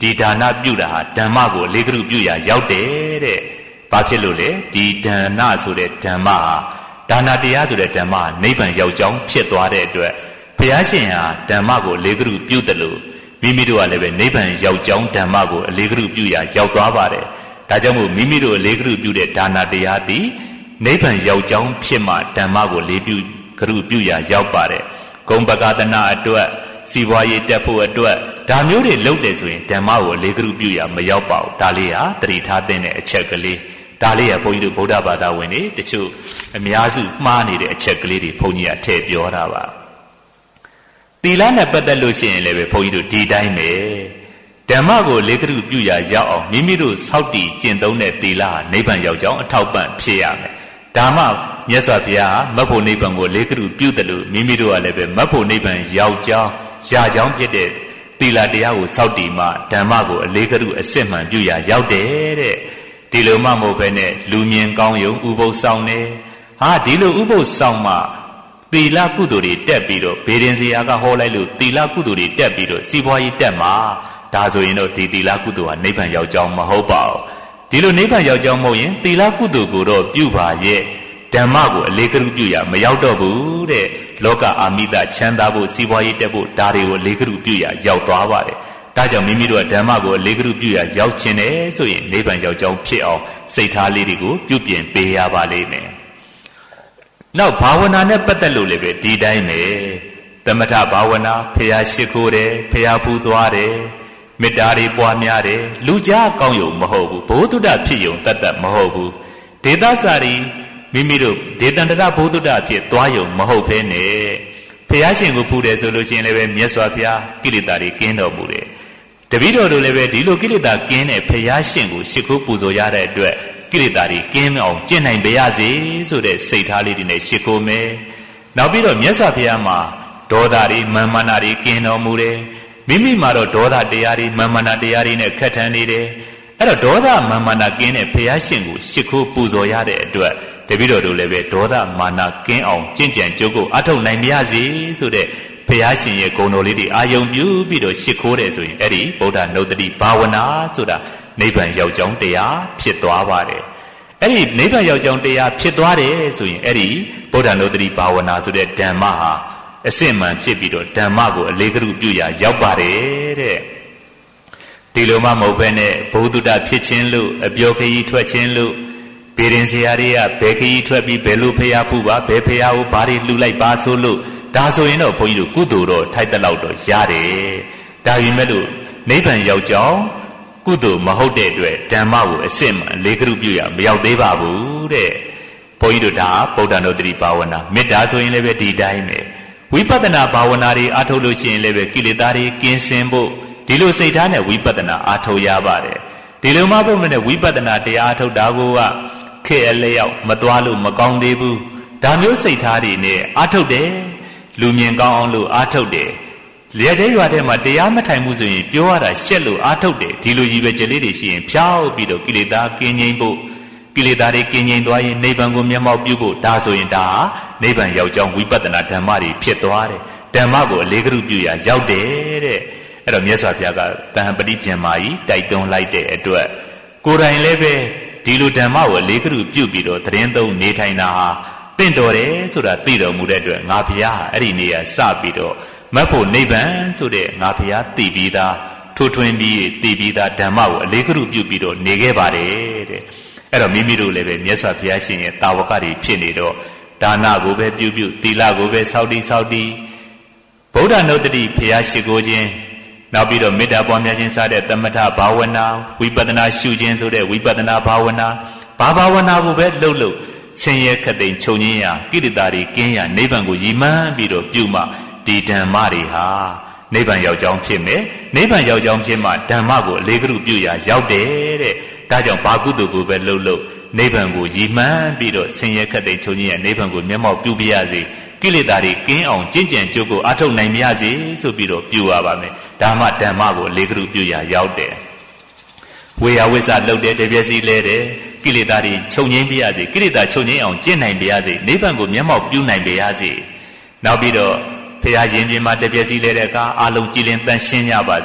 ဒီဒါနပြုတာဟာဓမ္မကိုအလေးကနုပြုရာရောက်တယ်တဲ့ဘာဖြစ်လို့လဲဒီဒါနဆိုတဲ့ဓမ္မဟာဒါနတရားဆိုတဲ့ဓမ္မဟာနိဗ္ဗာန်ရောက်ကြောင်းဖြစ်သွားတဲ့အတွက်ဘုရားရှင်ဟာဓမ္မကိုအလေးကနုပြုတယ်လို့မိမိတို့ကလည်းပဲနိဗ္ဗာန်ရောက်ကြောင်းဓမ္မကိုအလေးကနုပြုရာရောက်သွားပါတယ်ဒါကြောင့်မို့မိမိတို့အလေးကနုပြုတဲ့ဒါနတရားသည်နိဗ္ဗာန်ရောက်ကြောင်းဖြစ်မှဓမ္မကိုလေးပြုကနုပြုရာရောက်ပါတယ်ဂုံပကသနာအတွက်စီပွားရေးတက်ဖို့အတွက်ဒါမျိုးတွေလုပ်တယ်ဆိုရင်ဓမ္မကိုအလေးကနုပြုရာမရောက်ပါဘူးဒါလေးဟာတတိထားတဲ့အချက်ကလေးဒါလေးကဘုန်းကြီးတို့ဗုဒ္ဓဘာသာဝင်တွေတချို့အများစုမှားနေတဲ့အချက်ကလေးတွေဘုန်းကြီးကထည့်ပြောတာပါသီလနဲ့ပတ်သက်လို့ရှိရင်လည်းပဲဘုန်းကြီးတို့ဒီတိုင်းပဲဓမ္မကိုလေးကနုပြုရာရောက်အောင်မိမိတို့စောင့်တည်ကျင့်သုံးတဲ့သီလဟာနိဗ္ဗာန်ရောက်ကြောင်းအထောက်ပံ့ဖြစ်ရမယ်ဒါမှမြတ်စွာဘုရားမတ်ဖို့နိဗ္ဗာန်ကိုလေးကနုပြုတယ်လို့မိမိတို့ကလည်းပဲမတ်ဖို့နိဗ္ဗာန်ရောက်ကြောင်းရာကြောင်းဖြစ်တဲ့သီလတရားကိုစောင့်တည်မှဓမ္မကိုအလေးကနုအစစ်မှန်ပြုရာရောက်တယ်တဲ့ဒီလိုမှမဟုတ်ဘဲနဲ့လူမြင်ကောင်းယုံဥပုသ်ဆောင်နေဟာဒီလိုဥပုသ်ဆောင်မှသီလကုသိုလ်တွေတက်ပြီးတော့ဘေဒင်ဇေယကဟောလိုက်လို့သီလကုသိုလ်တွေတက်ပြီးတော့စီးပွားရေးတက်မှာဒါဆိုရင်တော့ဒီသီလကုသိုလ်ဟာနိဗ္ဗာန်ရောက်ကြောင်းမဟုတ်ပါဘူးဒီလိုနိဗ္ဗာန်ရောက်ကြောင်းမဟုတ်ရင်သီလကုသိုလ်ကိုတော့ပြုပါရဲ့ဓမ္မကိုအလေးကနုပြုရမရောက်တော့ဘူးတဲ့လောကအာမိတချမ်းသာဖို့စီးပွားရေးတက်ဖို့ဒါတွေကိုအလေးကနုပြုရရောက်သွားပါတယ်ဒါကြောင့်မိမိတို့ကဓမ္မကိုအလေးကနုပြုရရောက်ခြင်းနဲ့ဆိုရင်နိဗ္ဗာန်ရောက်ကြောင်းဖြစ်အောင်စိတ်ထားလေးတွေကိုပြုပြင်ပေးရပါလိမ့်မယ်နောက်ဘာဝနာနဲ့ပတ်သက်လို့လည်းပဲဒီတိုင်းပဲသမထဘာဝနာဖျားရှိခိုးတယ်ဖျားဖူးသွားတယ်မေတ္တာတွေပွားများတယ်လူကြားကောင်းယုံမဟုတ်ဘူးဘုဒ္ဓဖြစ်ယုံတတ်မဟုတ်ဘူးဒေသစာရီမိမိတို့ဒေသန္တရဘုဒ္ဓဖြစ်သွားယုံမဟုတ်ဘဲနဲ့ဖျားရှင်ကိုဖူးတယ်ဆိုလို့ရှိရင်လည်းပဲမြတ်စွာဘုရားကိလေသာတွေကင်းတော်မူတယ်တပည့်တော်တို့လည်းပဲဒီလိုကိလေသာကင်းတဲ့ဖျားရှင်ကိုရှိခိုးပူဇော်ရတဲ့အတွက်ကိလေသာတွေကင်းအောင်ကျင့်နိုင်ပါရစေဆိုတဲ့စိတ်ထားလေးတွေနဲ့ရှိခိုးမယ်နောက်ပြီးတော့မြတ်စွာဘုရားမှာဒေါသတွေမာနတွေကင်းတော်မူတယ်မိမိမှာတော့ဒေါသတရားတွေမာနတရားတွေနဲ့ခက်ထန်နေတယ်အဲ့တော့ဒေါသမာနကင်းတဲ့ဘုရားရှင်ကိုရှိခိုးပူဇော်ရတဲ့အတွက်တပည့်တော်တို့လည်းပဲဒေါသမာနကင်းအောင်ကျင့်ကြံကြိုးကိုအထောက်နိုင်ပါရစေဆိုတဲ့ဘုရားရှင်ရဲ့ဂုဏ်တော်လေးတွေအာယုံပြုပြီးတော့ရှိခိုးတယ်ဆိုရင်အဲ့ဒီဗုဒ္ဓနုတ္တိဘာဝနာဆိုတာနိဗ္ဗာန်ရောက်ကြောင်းတရားဖြစ်သွားပါတယ်အဲ့ဒီနိဗ္ဗာန်ရောက်ကြောင်းတရားဖြစ်သွားတယ်ဆိုရင်အဲ့ဒီဗုဒ္ဓနုတ္တိဘာဝနာဆိုတဲ့ဓမ္မဟာအစစ်မှန်ဖြစ်ပြီးတော့ဓမ္မကိုအလေးကနုပြုရာရောက်ပါတယ်တဲ့ဒီလိုမှမဟုတ်ဘဲနဲ့ဘုဒ္ဓဖြစ်ခြင်းလို့အပြောခရီးထွက်ခြင်းလို့ဘေရင်ဆရာတွေကဘယ်ခရီးထွက်ပြီးဘယ်လိုဖျားဖူးပါဘယ်ဖျားကိုဘာတွေလှူလိုက်ပါဆိုလို့ဒါဆိုရင်တော့ဘုန်းကြီးတို့ကုသိုလ်တော့ထိုက်တဲ့လောက်တော့ရတယ်ဒါပေမဲ့လို့နိဗ္ဗာန်ရောက်ကြောင်းကုသိုလ်မဟုတ်တဲ့အတွက်ဓမ္မကိုအစစ်မှန်အလေးကနုပြုရမရောက်သေးပါဘူးတဲ့ဘုန်းကြီးတို့ဒါဗုဒ္ဓနုတ္တိဘာဝနာမေတ္တာဆိုရင်လည်းပဲဒီတိုင်းပဲဝိပဿနာဘာဝနာတွေအားထုတ်လို့ရှိရင်လည်းပဲကိလေသာတွေကင်းစင်ဖို့ဒီလိုစိတ်ထားနဲ့ဝိပဿနာအားထုတ်ရပါတယ်ဒီလိုမှပုံနဲ့ဝိပဿနာတရားအားထုတ်တာကိုကခေအလျောက်မသွားလို့မကောင်းသေးဘူးဒါမျိုးစိတ်ထားတွေနဲ့အားထုတ်တယ်လူမြင်ကောင်းအောင်လို့အားထုတ်တယ်လက်သေးရွာထဲမှာတရားမထိုင်မှုဆိုရင်ပြောရတာရှက်လို့အားထုတ်တယ်ဒီလိုကြီးပဲကြလေးတွေရှိရင်ဖြောက်ပြီးတော့ကိလေသာကင်းငြိမ်းဖို့ကိလေသာတွေကင်းငြိမ်းသွားရင်နိဗ္ဗာန်ကိုမျက်မှောက်ပြုဖို့ဒါဆိုရင်ဒါဟာနိဗ္ဗာန်ရောက်ကြောင်းဝိပဿနာဓမ္မတွေဖြစ်သွားတယ်ဓမ္မကိုအလေးကနုပြုရာရောက်တယ်တဲ့အဲ့တော့မြတ်စွာဘုရားကတန်ပတိပြန်မာကြီးတိုက်တွန်းလိုက်တဲ့အတွက်ကိုယ်တိုင်လည်းပဲဒီလိုဓမ္မကိုအလေးကနုပြုပြီးတော့သတင်းသုံးနေထိုင်တာဟာတင့်တော်တယ်ဆိုတာသိတော်မူတဲ့အတွက်ငါဘုရားဟာအဲ့ဒီနေရာစပြီးတော့မတ်ဖို့နိဗ္ဗာန်ဆိုတဲ့ငါဘုရားသိပြီးသားထိုးထွင်းပြီးသိပြီးသားဓမ္မကိုအလေးကနုပြုပြီးတော့နေခဲ့ပါတယ်တဲ့အဲ့တော့မိမိတို့လည်းပဲမြတ်စွာဘုရားရှင်ရဲ့တာဝကတွေဖြစ်နေတော့ဒါနကိုပဲပြုသီလကိုပဲစောင့်တည်ဗုဒ္ဓနုတ္တိဘုရားရှိခိုးခြင်းနောက်ပြီးတော့မေတ္တာပွားများခြင်းစတဲ့သမထဘာဝနာဝိပဿနာရှုခြင်းဆိုတဲ့ဝိပဿနာဘာဝနာဘာဝနာကိုပဲလှုပ်ဆင်းရဲခတ်သိမ်းချုပ်ငြင်းရာကိလေသာတွေကင်းရာနိဗ္ဗာန်ကိုရည်မှန်းပြီးတော့ပြုမှဒီဓမ္မတွေဟာနိဗ္ဗာန်ရောက်ကြောင်းဖြစ်မယ်နိဗ္ဗာန်ရောက်ကြောင်းဖြစ်မှဓမ္မကိုအလေးကနုပြုရာရောက်တယ်တဲ့ဒါကြောင့်ဘာကုသိုလ်ကိုပဲလှုပ်နိဗ္ဗာန်ကိုရည်မှန်းပြီးတော့ဆင်းရဲခတ်သိမ်းချုပ်ငြင်းရာနိဗ္ဗာန်ကိုမျက်မှောက်ပြုပြရစေကိလေသာတွေကင်းအောင်ကျင့်ကြံကြိုးကိုအထောက်နိုင်ပါစေဆိုပြီးတော့ပြုရပါမယ်ဒါမှဓမ္မကိုအလေးကနုပြုရာရောက်တယ်ဝေယဝိဇ္ဇလှုပ်တဲ့တပြည့်စီလဲတယ်ကိလေသာတွေချုပ်ငြိမ်းပြရစေကိလေသာချုပ်ငြိမ်းအောင်ကျင့်နိုင်ပါရစေနိဗ္ဗာန်ကိုမျက်မှောက်ပြုနိုင်ပါရစေနောက်ပြီးတော့ဖရာရင်ပြင်မှာတပြည့်စီလဲတဲ့အခါအလုံးကြည်လင်တန်ရှင်းကြပါစေ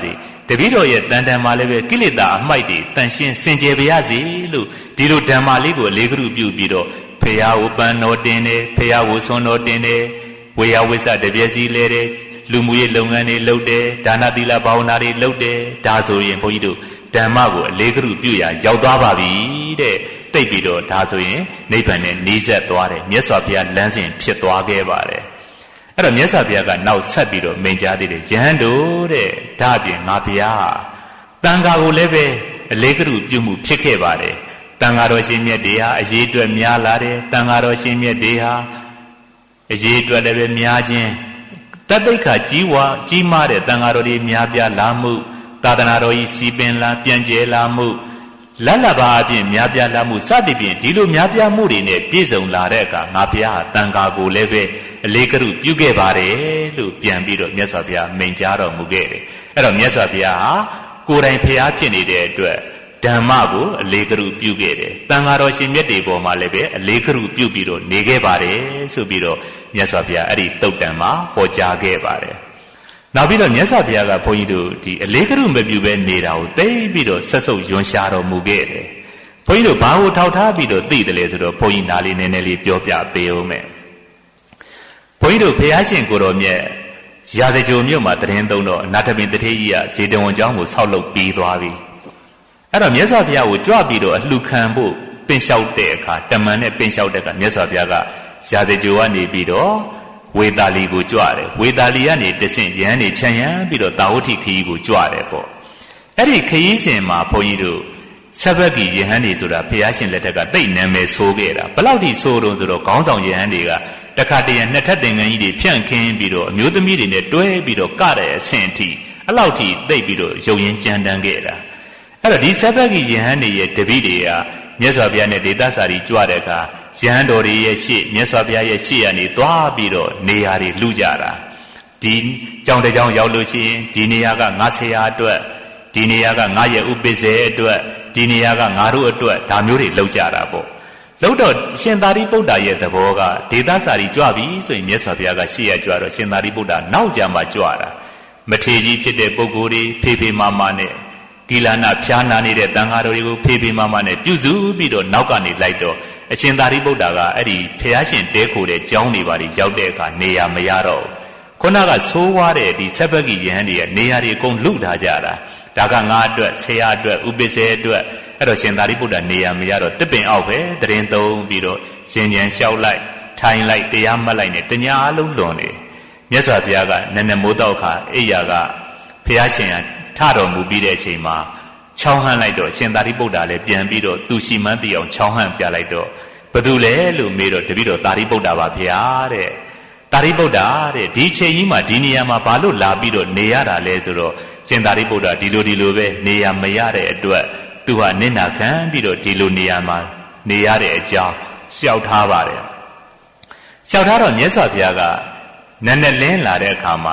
တပည့်တော်ရဲ့တန်တန်မှာလည်းပဲကိလေသာအမိုက်တွေတန်ရှင်းစင်ကြယ်ပါရစေလို့ဒီလိုဓမ္မလေးကိုအလေးကရုပြုပြီးတော့ဖရာကိုပန်းတော်တင်တယ်ဖရာကိုဆွန်တော်တင်တယ်ဝေယဝိဆတပြည့်စည်လဲတယ်လူမှုရေးလုပ်ငန်းတွေလုပ်တယ်ဒါနသီလဘာဝနာတွေလုပ်တယ်ဒါဆိုရင်ဘုန်းကြီးတို့ဓမ္မကိုအလေးကရုပြုရာရောက်သွားပါပြီတဲ့တိတ်ပြီးတော့ဒါဆိုရင်နိဗ္ဗာန်နဲ့နှီးဆက်သွားတယ်မြတ်စွာဘုရားလမ်းစဉ်ဖြစ်သွားခဲ့ပါတယ်အဲ့တော့မြတ်စွာဘုရားကနောက်ဆက်ပြီးတော့မိန့်ကြားသေးတယ်ယဟန်တို့တဲ့ဒါအပြင်ငါဘုရားတန်ခါကိုလည်းပဲအလေးကရုပြုမှုဖြစ်ခဲ့ပါတယ်တန်ခါတော်ရှင်မြတ်တွေဟာအရေးအတွက်များလာတယ်တန်ခါတော်ရှင်မြတ်တွေဟာအရေးအတွက်လည်းပဲများခြင်းတတိခါကြီးမားတဲ့တန်ခါတော်တွေများပြားလာမှုသာသနာတော်ကြီးစီပင်လာပြန်ကျဲလာမှုလတ်လဘာအပြင်များပြားလာမှုစသဖြင့်ဒီလိုများပြားမှုတွေနဲ့ပြည့်စုံလာတဲ့အခါငါဘုရားဟာတန်ခါကိုလည်းပဲအလေးကရုပြုခဲ့ပါတယ်လို့ပြန်ပြီးတော့မြတ်စွာဘုရားမိန့်ကြားတော်မူခဲ့တယ်အဲ့တော့မြတ်စွာဘုရားဟာကိုယ်တိုင်ဘုရားဖြစ်နေတဲ့အတွက်ဓမ္မကိုအလေးကရုပြုခဲ့တယ်တန်ခါတော်ရှင်မြတ်တွေပေါ်မှာလည်းပဲအလေးကရုပြုပြီးတော့နေခဲ့ပါတယ်ဆိုပြီးတော့မြတ်စွာဘုရားအဲ့ဒီတုတ်တံမှာဟောကြားခဲ့ပါတယ်နောက်ပြီးတော့မြတ်စွာဘုရားကဘုန်းကြီးတို့ဒီအလေးကရုမပြုဘဲနေတာကိုသိပြီးတော့ဆက်စုပ်ယွန်ရှာတော်မူခဲ့တယ်ဘုန်းကြီးတို့ဘာကိုထောက်ထားပြီးတော့သိတယ်လဲဆိုတော့ဘုန်းကြီးနားလေးနည်းနည်းလေးပြောပြပေးအောင်မယ်ဘုန်းကြီးတို့ဘုရားရှင်ကိုတော်မြတ်ရာဇဂိုမြို့မှာတရင်သုံးတော့အနာထပင်တထေးကြီးကဇေတဝန်ကျောင်းကိုဆောက်လုပ်ပြီးသွားပြီအဲ့တော့မြတ်စွာဘုရားကိုကြွပြီးတော့အလှခံဖို့ပင်လျှောက်တဲ့အခါတမန်နဲ့ပင်လျှောက်တဲ့အခါမြတ်စွာဘုရားကရာဇဂိုကနေပြီးတော့ဝေတာလီကိုကြွတယ်ဝေတာလီကနေတဆင့်ရဟန်းနေခြံရံပြီးတော့တာဝတိခရီးကိုကြွတယ်ပေါ့အဲ့ဒီခရီးစဉ်မှာဘုန်းကြီးတို့ဆဗက္ကီယဟန်နေဆိုတာဘုရားရှင်လက်ထက်ကတိတ်နာမည်ဆိုးခဲ့တာဘယ်လောက်ထိဆိုးတုံးဆိုတော့ခေါင်းဆောင်ယဟန်တွေကတခါတရံနှစ်ထပ်သင်္ကန်းကြီးတွေဖြန့်ခင်းပြီးတော့အမျိုးသမီးတွေနဲ့တွဲပြီးတော့ကတဲ့အဆင့်အထိအဲ့လောက်ထိသိပ်ပြီးတော့ရုံရင်ကြမ်းတမ်းခဲ့တာအဲ့တော့ဒီဆဗက္ကီယဟန်နေရဲ့တပည့်တွေကမြတ်စွာဘုရားနဲ့ဒေသစာရီကြွတဲ့အခါယဟန်တော်တွေရဲ့ရှေ့မြတ်စွာဘုရားရဲ့ရှေ့ကနေသွားပြီးတော့နေရာတွေလူကြတာဒီကြောင်တစ်ကြောင်ရောက်လို့ရှိရင်ဒီနေရာကငါဆရာအတွက်ဒီနေရာကငါရဲ့ဥပိ္ပဇေအတွက်ဒီနေရာကငါတို့အတွက်ဒါမျိုးတွေလောက်ကြတာပေါ့လောက်တော့ရှင်သာရိပုတ္တရာရဲ့သဘောကဒေသစာရီကြွပြီဆိုရင်မြတ်စွာဘုရားကရှေ့ရကြွတော့ရှင်သာရိပုတ္တရာနောက်ကြမှာကြွတာမထေကြီးဖြစ်တဲ့ပုဂ္ဂိုလ်တွေဖေဖေမာမာနဲ့ကိလနာဖြားနာနေတဲ့တန်ဃာတော်တွေကိုဖေဖေမာမာနဲ့ပြုစုပြီးတော့နောက်ကနေလိုက်တော့အရှင်သာရိပုတ္တရာကအဲ့ဒီဘုရားရှင်တဲခိုတဲ့ကျောင်းတွေပါđiရောက်တဲ့အခါနေရာမရတော့ခုနကဆိုးွားတဲ့ဒီဆဗက္ကီယဟန်တွေရဲ့နေရာတွေအကုန်လူထားကြတာဒါကငါအတွက်ဆရာအတွက်ဥပိ္ပဇေအတွက်အဲ့တော့ရှင်သာရိပုတ္တရာနေရာမရတော့တစ်ပင်အောက်ပဲတရင်သုံးပြီးတော့ရှင်ကျန်လျှောက်လိုက်ထိုင်လိုက်တရားမှတ်လိုက်နဲ့တညာအလုံးလွန်နေမြတ်စွာဘုရားကနည်းနည်းမိုးတော့ခါအိယာကဘုရားရှင်ကထတော်မူပြီးတဲ့အချိန်မှာချောင်းဟန့်လိုက်တော့ရှင်သာရိပုတ္တရာလည်းပြန်ပြီးတော့သူရှိမှန်းသိအောင်ချောင်းဟန့်ပြလိုက်တော့ဘသူလဲလို့မေးတော့တပည့်တော်သာရိပုတ္တရာပါဗျာတဲ့သာရိပုတ္တရာတဲ့ဒီချိန်ကြီးမှာဒီနေရာမှာဘာလို့လာပြီးတော့နေရတာလဲဆိုတော့ရှင်သာရိပုတ္တရာဒီလိုပဲနေရာမရတဲ့အတွက်သူဟာနင့်နာခံပြီးတော့ဒီလိုနေရာမှာနေရတဲ့အကြောင်းလျှောက်ထားပါတယ်လျှောက်ထားတော့မြတ်စွာဘုရားကနက်နက်လင်းလာတဲ့အခါမှာ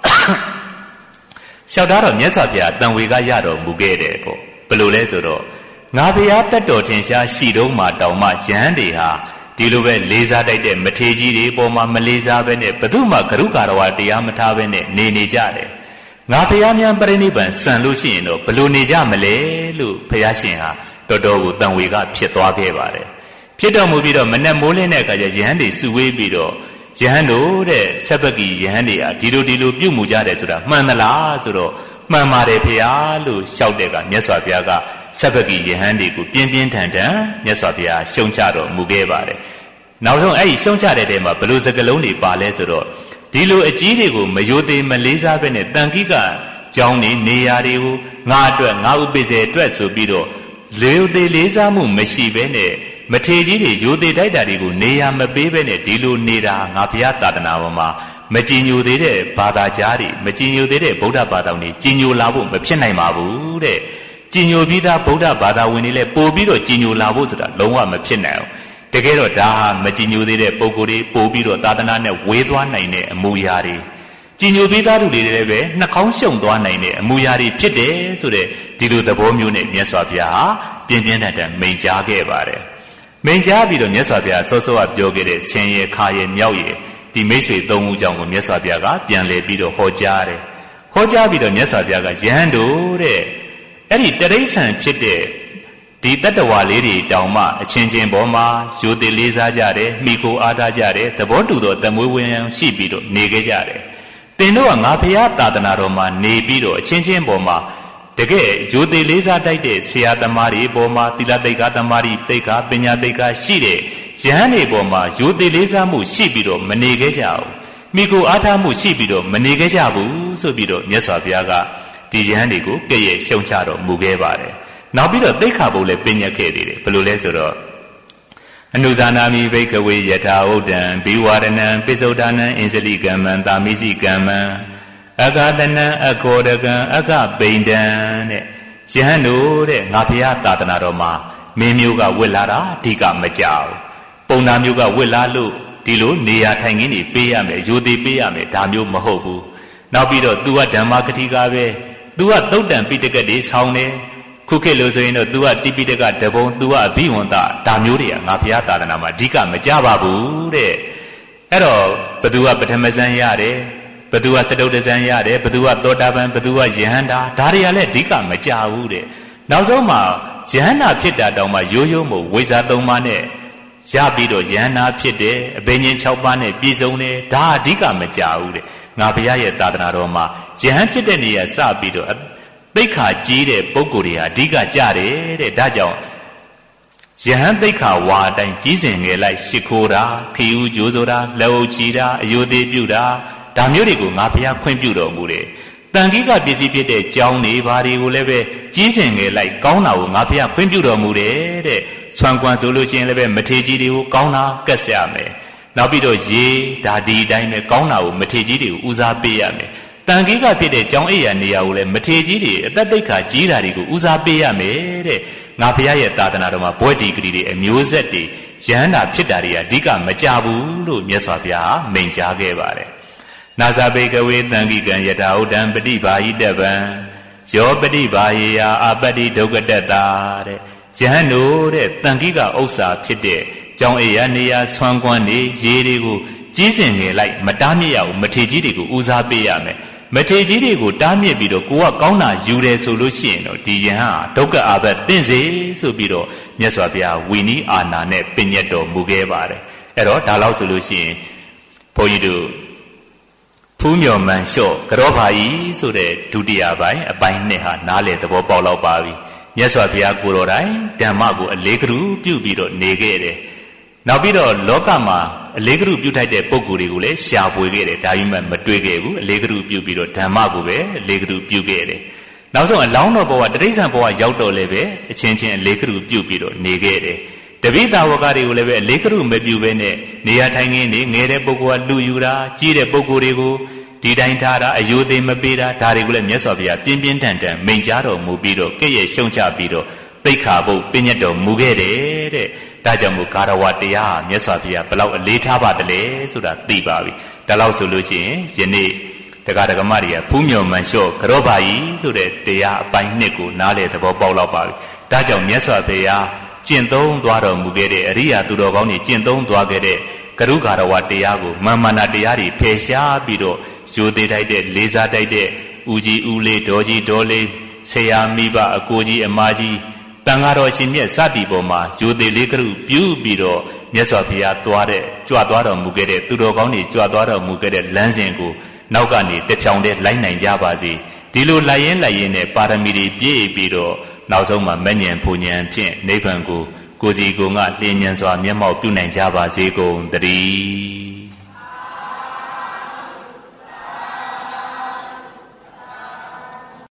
လျှောက်ထားတော့မြတ်စွာဘုရားတန်ဝေကရတော်မူခဲ့တယ်ပေါ့ဘယ်လိုလဲဆိုတော့ငါဘုရားတတ်တော်ထင်ရှားရှိတော့မှတောင်မှယဟန်တွေဟာဒီလိုပဲလေးစားတိုက်တဲ့မထေကြီးတွေပေါ်မှာမလေးစားဘဲနဲ့ဘသူမှဂရုကာရဝတရားမထားဘဲနဲ့နေကြတယ်ငါဘုရားများပရိနိဗ္ဗာန်စံလို့ရှိရင်တော့ဘယ်လိုနေကြမလဲလို့ဘုရားရှင်ဟာတော်တော်ကိုတန်ဝေကဖြစ်သွားခဲ့ပါတယ်ဖြစ်တော်မူပြီးတော့မနဲ့မိုးလင်းတဲ့အခါကျယဟန်တွေစုဝေးပြီးတော့ယဟန်တို့တဲ့ဆဗက္ကီယဟန်တွေဟာဒီလိုပြုမှုကြတယ်ဆိုတာမှန်သလားဆိုတော့မှန်ပါတယ်ဖေဟာလို့လျှောက်တဲ့ကမြတ်စွာဘုရားကဆဗက္ကီယဟန်တွေကိုပြင်းပြင်းထန်ထန်မြတ်စွာဘုရားရှုံချတော်မူခဲ့ပါတယ်နောက်ဆုံးအဲ့ဒီရှုံချတဲ့တဲမှာဘယ်လိုစကားလုံးတွေပါလဲဆိုတော့ဒီလိုအကြီးတွေကိုမယိုသေးမလေးစားပဲနဲ့တန်ခိကကျောင်းနေရာတွေကိုငါအတွက်ငါဥပိ္ပဇေအတွက်ဆိုပြီးတော့လေသေးလေးစားမှုမရှိပဲနဲ့မထေကြီးတွေယိုသေးတိုက်တာတွေကိုနေရာမပေးပဲနဲ့ဒီလိုနေတာငါဘုရားသာသနာပေါ်မှာမကြည်ညိုသေးတဲ့ဘာသာကြားတွေမကြည်ညိုသေးတဲ့ဗုဒ္ဓဘာသာဝင်တွေကြည်ညိုလာဖို့မဖြစ်နိုင်ပါဘူးတဲ့ကြည်ညိုပြီးသားဗုဒ္ဓဘာသာဝင်တွေလည်းပို့ပြီးတော့ကြည်ညိုလာဖို့ဆိုတာလုံးဝမဖြစ်နိုင်ဘူးတကယ်တော့ဒါဟာမကြည်ညိုသေးတဲ့ပုဂ္ဂိုလ်တွေပို့ပြီးတော့သာသနာနဲ့ဝေးသွားနိုင်တဲ့အမူအရာတွေကြည်ညိုပြီးသားသူတွေလည်းပဲနှာခေါင်းရှုံသွားနိုင်တဲ့အမူအရာတွေဖြစ်တယ်ဆိုတဲ့ဒီလိုသဘောမျိုးနဲ့မြတ်စွာဘုရားဟာပြင်းပြင်းထန်ထန်မိန့်ကြားခဲ့ပါတယ်မိန့်ကြားပြီးတော့မြတ်စွာဘုရားစောစောကပြောခဲ့တဲ့ဆင်းရဲခါရဲမြောက်ရဲဒီမိတ်ဆွေသုံးဦးကြောင့်ကိုမြတ်စွာဘုရားကပြန်လည်ပြီးတော့ဟောကြားတယ်ဟဟောကြားပြီးတော့မြတ်စွာဘုရားကယဟန်တို့တဲ့အဲ့ဒီတရိစ္ဆာန်ဖြစ်တဲ့ဒီတတ္တဝါလေးတွေတောင်မှအချင်းချင်းပေါ်မှာရိုသေလေးစားကြတယ်မိခိုအားထားကြတယ်သဘောတူသောတမွေးဝင်းရှိပြီးတော့နေခဲ့ကြတယ်တင်တို့ကငါဘုရားသာသနာတော်မှာနေပြီးတော့အချင်းချင်းပေါ်မှာတကယ်ရိုသေလေးစားတိုက်တဲ့ဆရာသမားတွေပေါ်မှာသီလသိက္ခာသမားတွေသိက္ခာပညာသိက္ခာရှိတဲ့ယဟန်တွေပေါ်မှာရိုသေလေးစားမှုရှိပြီးတော့မနေခဲ့ကြဘူးမိကိုအားထားမှုရှိပြီးတော့မနေခဲ့ကြဘူးဆိုပြီးတော့မြတ်စွာဘုရားကဒီယဟန်တွေကိုကဲ့ရဲ့ရှုံချတော်မူခဲ့ပါတယ်နောက်ပြီးတော့သိက္ခာပုဒ်လည်းပညတ်ခဲ့သေးတယ်ဘယ်လိုလဲဆိုတော့အနုဇာနာမိဘိကဝေယထာဥဒ္ဒံဘိဝရဏံပိစုဒ္ဓာနံအင်္စလိကမ္မံတာမိစိကမ္မံအဂတနံအခောဒကံအဂပိန္ဒံတဲ့ယဟန်တို့တဲ့ငါဘုရားသာသနာတော်မှာမင်းမျိုးကဝစ်လာတာအဓိကမကြောက်ပုံနာမျိုးကဝစ်လာလို့ဒီလိုနေရာထိုင်ခင်းတွေပေးရမယ်ရိုသေပေးရမယ်ဒါမျိုးမဟုတ်ဘူးနောက်ပြီးတော့ तू ကဓမ္မကတိကပဲ तू ကသုတ်တံပိဋကတ်တွေဆောင်းတယ်ခုခေတ်လို့ဆိုရင်တော့ तू ကတိပိဋကတပုံ तू ကအဘိဝန္တဒါမျိုးတွေကငါဘုရားသာသနာမှာအဓိကမကြပါဘူးတဲ့အဲ့တော့ဘသူကပထမဇန်ရတယ်ဘသူကစတုတ္တဇန်ရတယ်ဘသူကသောတာပန်ဘသူကယဟန္တာဒါတွေကလည်းအဓိကမကြဘူးတဲ့နောက်ဆုံးမှာယဟန္တာဖြစ်တာတောင်မှရိုးရိုးမို့ဝိဇ္ဇာ၃ပါးနဲ့ရပြီးတော့ယဟန္တာဖြစ်တယ်အဘိညာဉ်၆ပါးနဲ့ပြည့်စုံတယ်ဒါအဓိကမကြဘူးတဲ့ငါဘုရားရဲ့သာသနာတော်မှာယဟန်ဖြစ်တဲ့နေရာစပြီးတော့သိက္ခာကြီးတဲ့ပုဂ္ဂိုလ်တွေဟာအဓိကကြတယ်တဲ့ဒါကြောင့်ယဟန်သိက္ခာဝါအတိုင်းကြီးစင်ငယ်လိုက်ရှ िख ိုးတာခီးဦးကြိုးဆိုတာလက်အုပ်ချီတာအယိုသေးပြုတာဒါမျိုးတွေကိုငါဘုရားခွင့်ပြုတော်မူတယ်တန်ခိကပစ္စည်းဖြစ်တဲ့ကြောင်းတွေဘာတွေကိုလည်းပဲကြီးစင်ငယ်လိုက်ကောင်းတာကိုငါဘုရားခွင့်ပြုတော်မူတယ်တဲ့ဆွမ်းကွမ်းဆိုလို့ရှိရင်လည်းပဲမထေကြီးတွေကိုကောင်းတာကတ်ရမယ်နောက်ပြီးတော့ရေဒါဒီအတိုင်းပဲကောင်းတာကိုမထေကြီးတွေကိုဦးစားပေးရမယ်တန်ခိကဖြစ်တဲ့ကြောင်းအိယာနေရာကိုလည်းမထေကြီးတွေအသက်သိက္ခာကြီးတာတွေကိုဦးစားပေးရမယ်တဲ့ငါဘုရားရဲ့သာသနာတော်မှာဘွဲ့ဒီဂရီတွေအမျိုးဆက်တွေယဟန္တာဖြစ်တာတွေအဓိကမကြဘူးလို့မြတ်စွာဘုရားမိန့်ကြားခဲ့ပါတယ်နာဇဘိကဝေတံခိကံယထာဥဒ္ဒံပฏิဘာဟိတဗံယောပฏิဘာယေယအာပတ္တိဒုက္ကတတတဲ့ယဟန်တို့တဲ့တန်ခိကဥစ္စာဖြစ်တဲ့ကြောင်းအိယာနေရာဆွမ်းကွမ်းနေရေတွေကိုကြီးစင်ငယ်လိုက်မတားမြစ်ရဘူးမထေကြီးတွေကိုဦးစားပေးရမယ်မထေကြီးတွေကိုတားမြစ်ပြီးတော့ကိုကကောင်းတာယူတယ်ဆိုလို့ရှိရင်တော့ဒီယဟန်ဟာဒုက္ခအာဘတ်သင့်စေဆိုပြီးတော့မြတ်စွာဘုရားဝီနီးအာနာနဲ့ပညတ်တော်မူခဲ့ပါတယ်အဲ့တော့ဒါလောက်ဆိုလို့ရှိရင်ဘုန်းကြီးတို့ဖူးမြော်မှန်လျှော့ကြောဘာကြီးဆိုတဲ့ဒုတိယပိုင်းအပိုင်းနဲ့ဟာနားလေသဘောပေါက်လောက်ပါပြီမြတ်စွာဘုရားကိုယ်တော်တိုင်ဓမ္မကိုအလေးကရုပြုပြီးတော့နေခဲ့တယ်နောက်ပြီးတော့လောကမှာအလေးကရုပြုထိုက်တဲ့ပုဂ္ဂိုလ်တွေကိုလည်းရှာဖွေခဲ့တယ်ဒါပေမဲ့မတွေ့ခဲ့ဘူးအလေးကရုပြုပြီးတော့ဓမ္မကိုပဲအလေးကရုပြုခဲ့တယ်နောက်ဆုံးအလောင်းတော်ဘဝတရိစ္ဆာန်ဘဝရောက်တော့လည်းပဲအချင်းချင်းအလေးကရုပြုပြီးတော့နေခဲ့တယ်တပိသာဝကတွေကိုလည်းပဲအလေးကရုမပြုဘဲနဲ့နေရာထိုင်ခင်းနေငယ်တဲ့ပုဂ္ဂိုလ်ကလူယူတာကြီးတဲ့ပုဂ္ဂိုလ်တွေကိုဒီတိုင်းထားတာအယိုသေးမပေးတာဒါတွေကိုလည်းမြတ်စွာဘုရားပြင်းပြင်းထန်ထန်မိန့်ကြားတော်မူပြီးတော့ကဲ့ရဲ့ရှုံချပြီးတော့သိက္ခာပုဒ်ပညတ်တော်မူခဲ့တယ်တဲ့ဒါကြောင့်မို့ကာရဝတရားမြတ်စွာဘုရားဘလောက်အလေးထားပါတယ်လဲဆိုတာသိပါပြီဒါလောက်ဆိုလို့ရှိရင်ယနေ့တရားဓမ္မတွေကဖူးမြော်မှန်လျှော့ကြောဘာကြီးဆိုတဲ့တရားအပိုင်းနှစ်ကိုနားလေသဘောပေါက်လောက်ပါပြီဒါကြောင့်မြတ်စွာဘုရားကျင့်သုံးသွားတော်မူခဲ့တဲ့အရိယာသူတော်ကောင်းတွေကျင့်သုံးသွားခဲ့တဲ့ကရုကာရဝတရားကိုမာမနာတရားတွေဖယ်ရှားပြီးတော့ရိုသေတိုက်တဲ့လေးစားတိုက်တဲ့ဦးကြီးဦးလေးဒေါ်ကြီးဒေါ်လေးဆရာမိဘအကိုကြီးအမကြီးတန်ဃာတော်ရှင်မြတ်စသည်ပေါ်မှာရိုသေလေးကရုပြုပြီးတော့မြတ်စွာဘုရားသွားတဲ့ကြွသွားတော်မူခဲ့တဲ့သူတော်ကောင်းတွေကြွသွားတော်မူခဲ့တဲ့လမ်းစဉ်ကိုနောက်ကနေတဖြောင်တည်းလိုက်နိုင်ကြပါစေဒီလိုလိုက်ရင်နဲ့ပါရမီတွေပြည့်ပြီးတော့နောက်ဆုံးမှာမဉ္ဇဉ်ဖူဉ္ဇဉ်ဖြင့်နိဗ္ဗာန်ကိုကိုယ်စီကိုယ်ငါလျင်ဉ္ဇဉ်စွာမျက်မှောက်ပြုနိုင်ကြပါစေကုန်သတည်း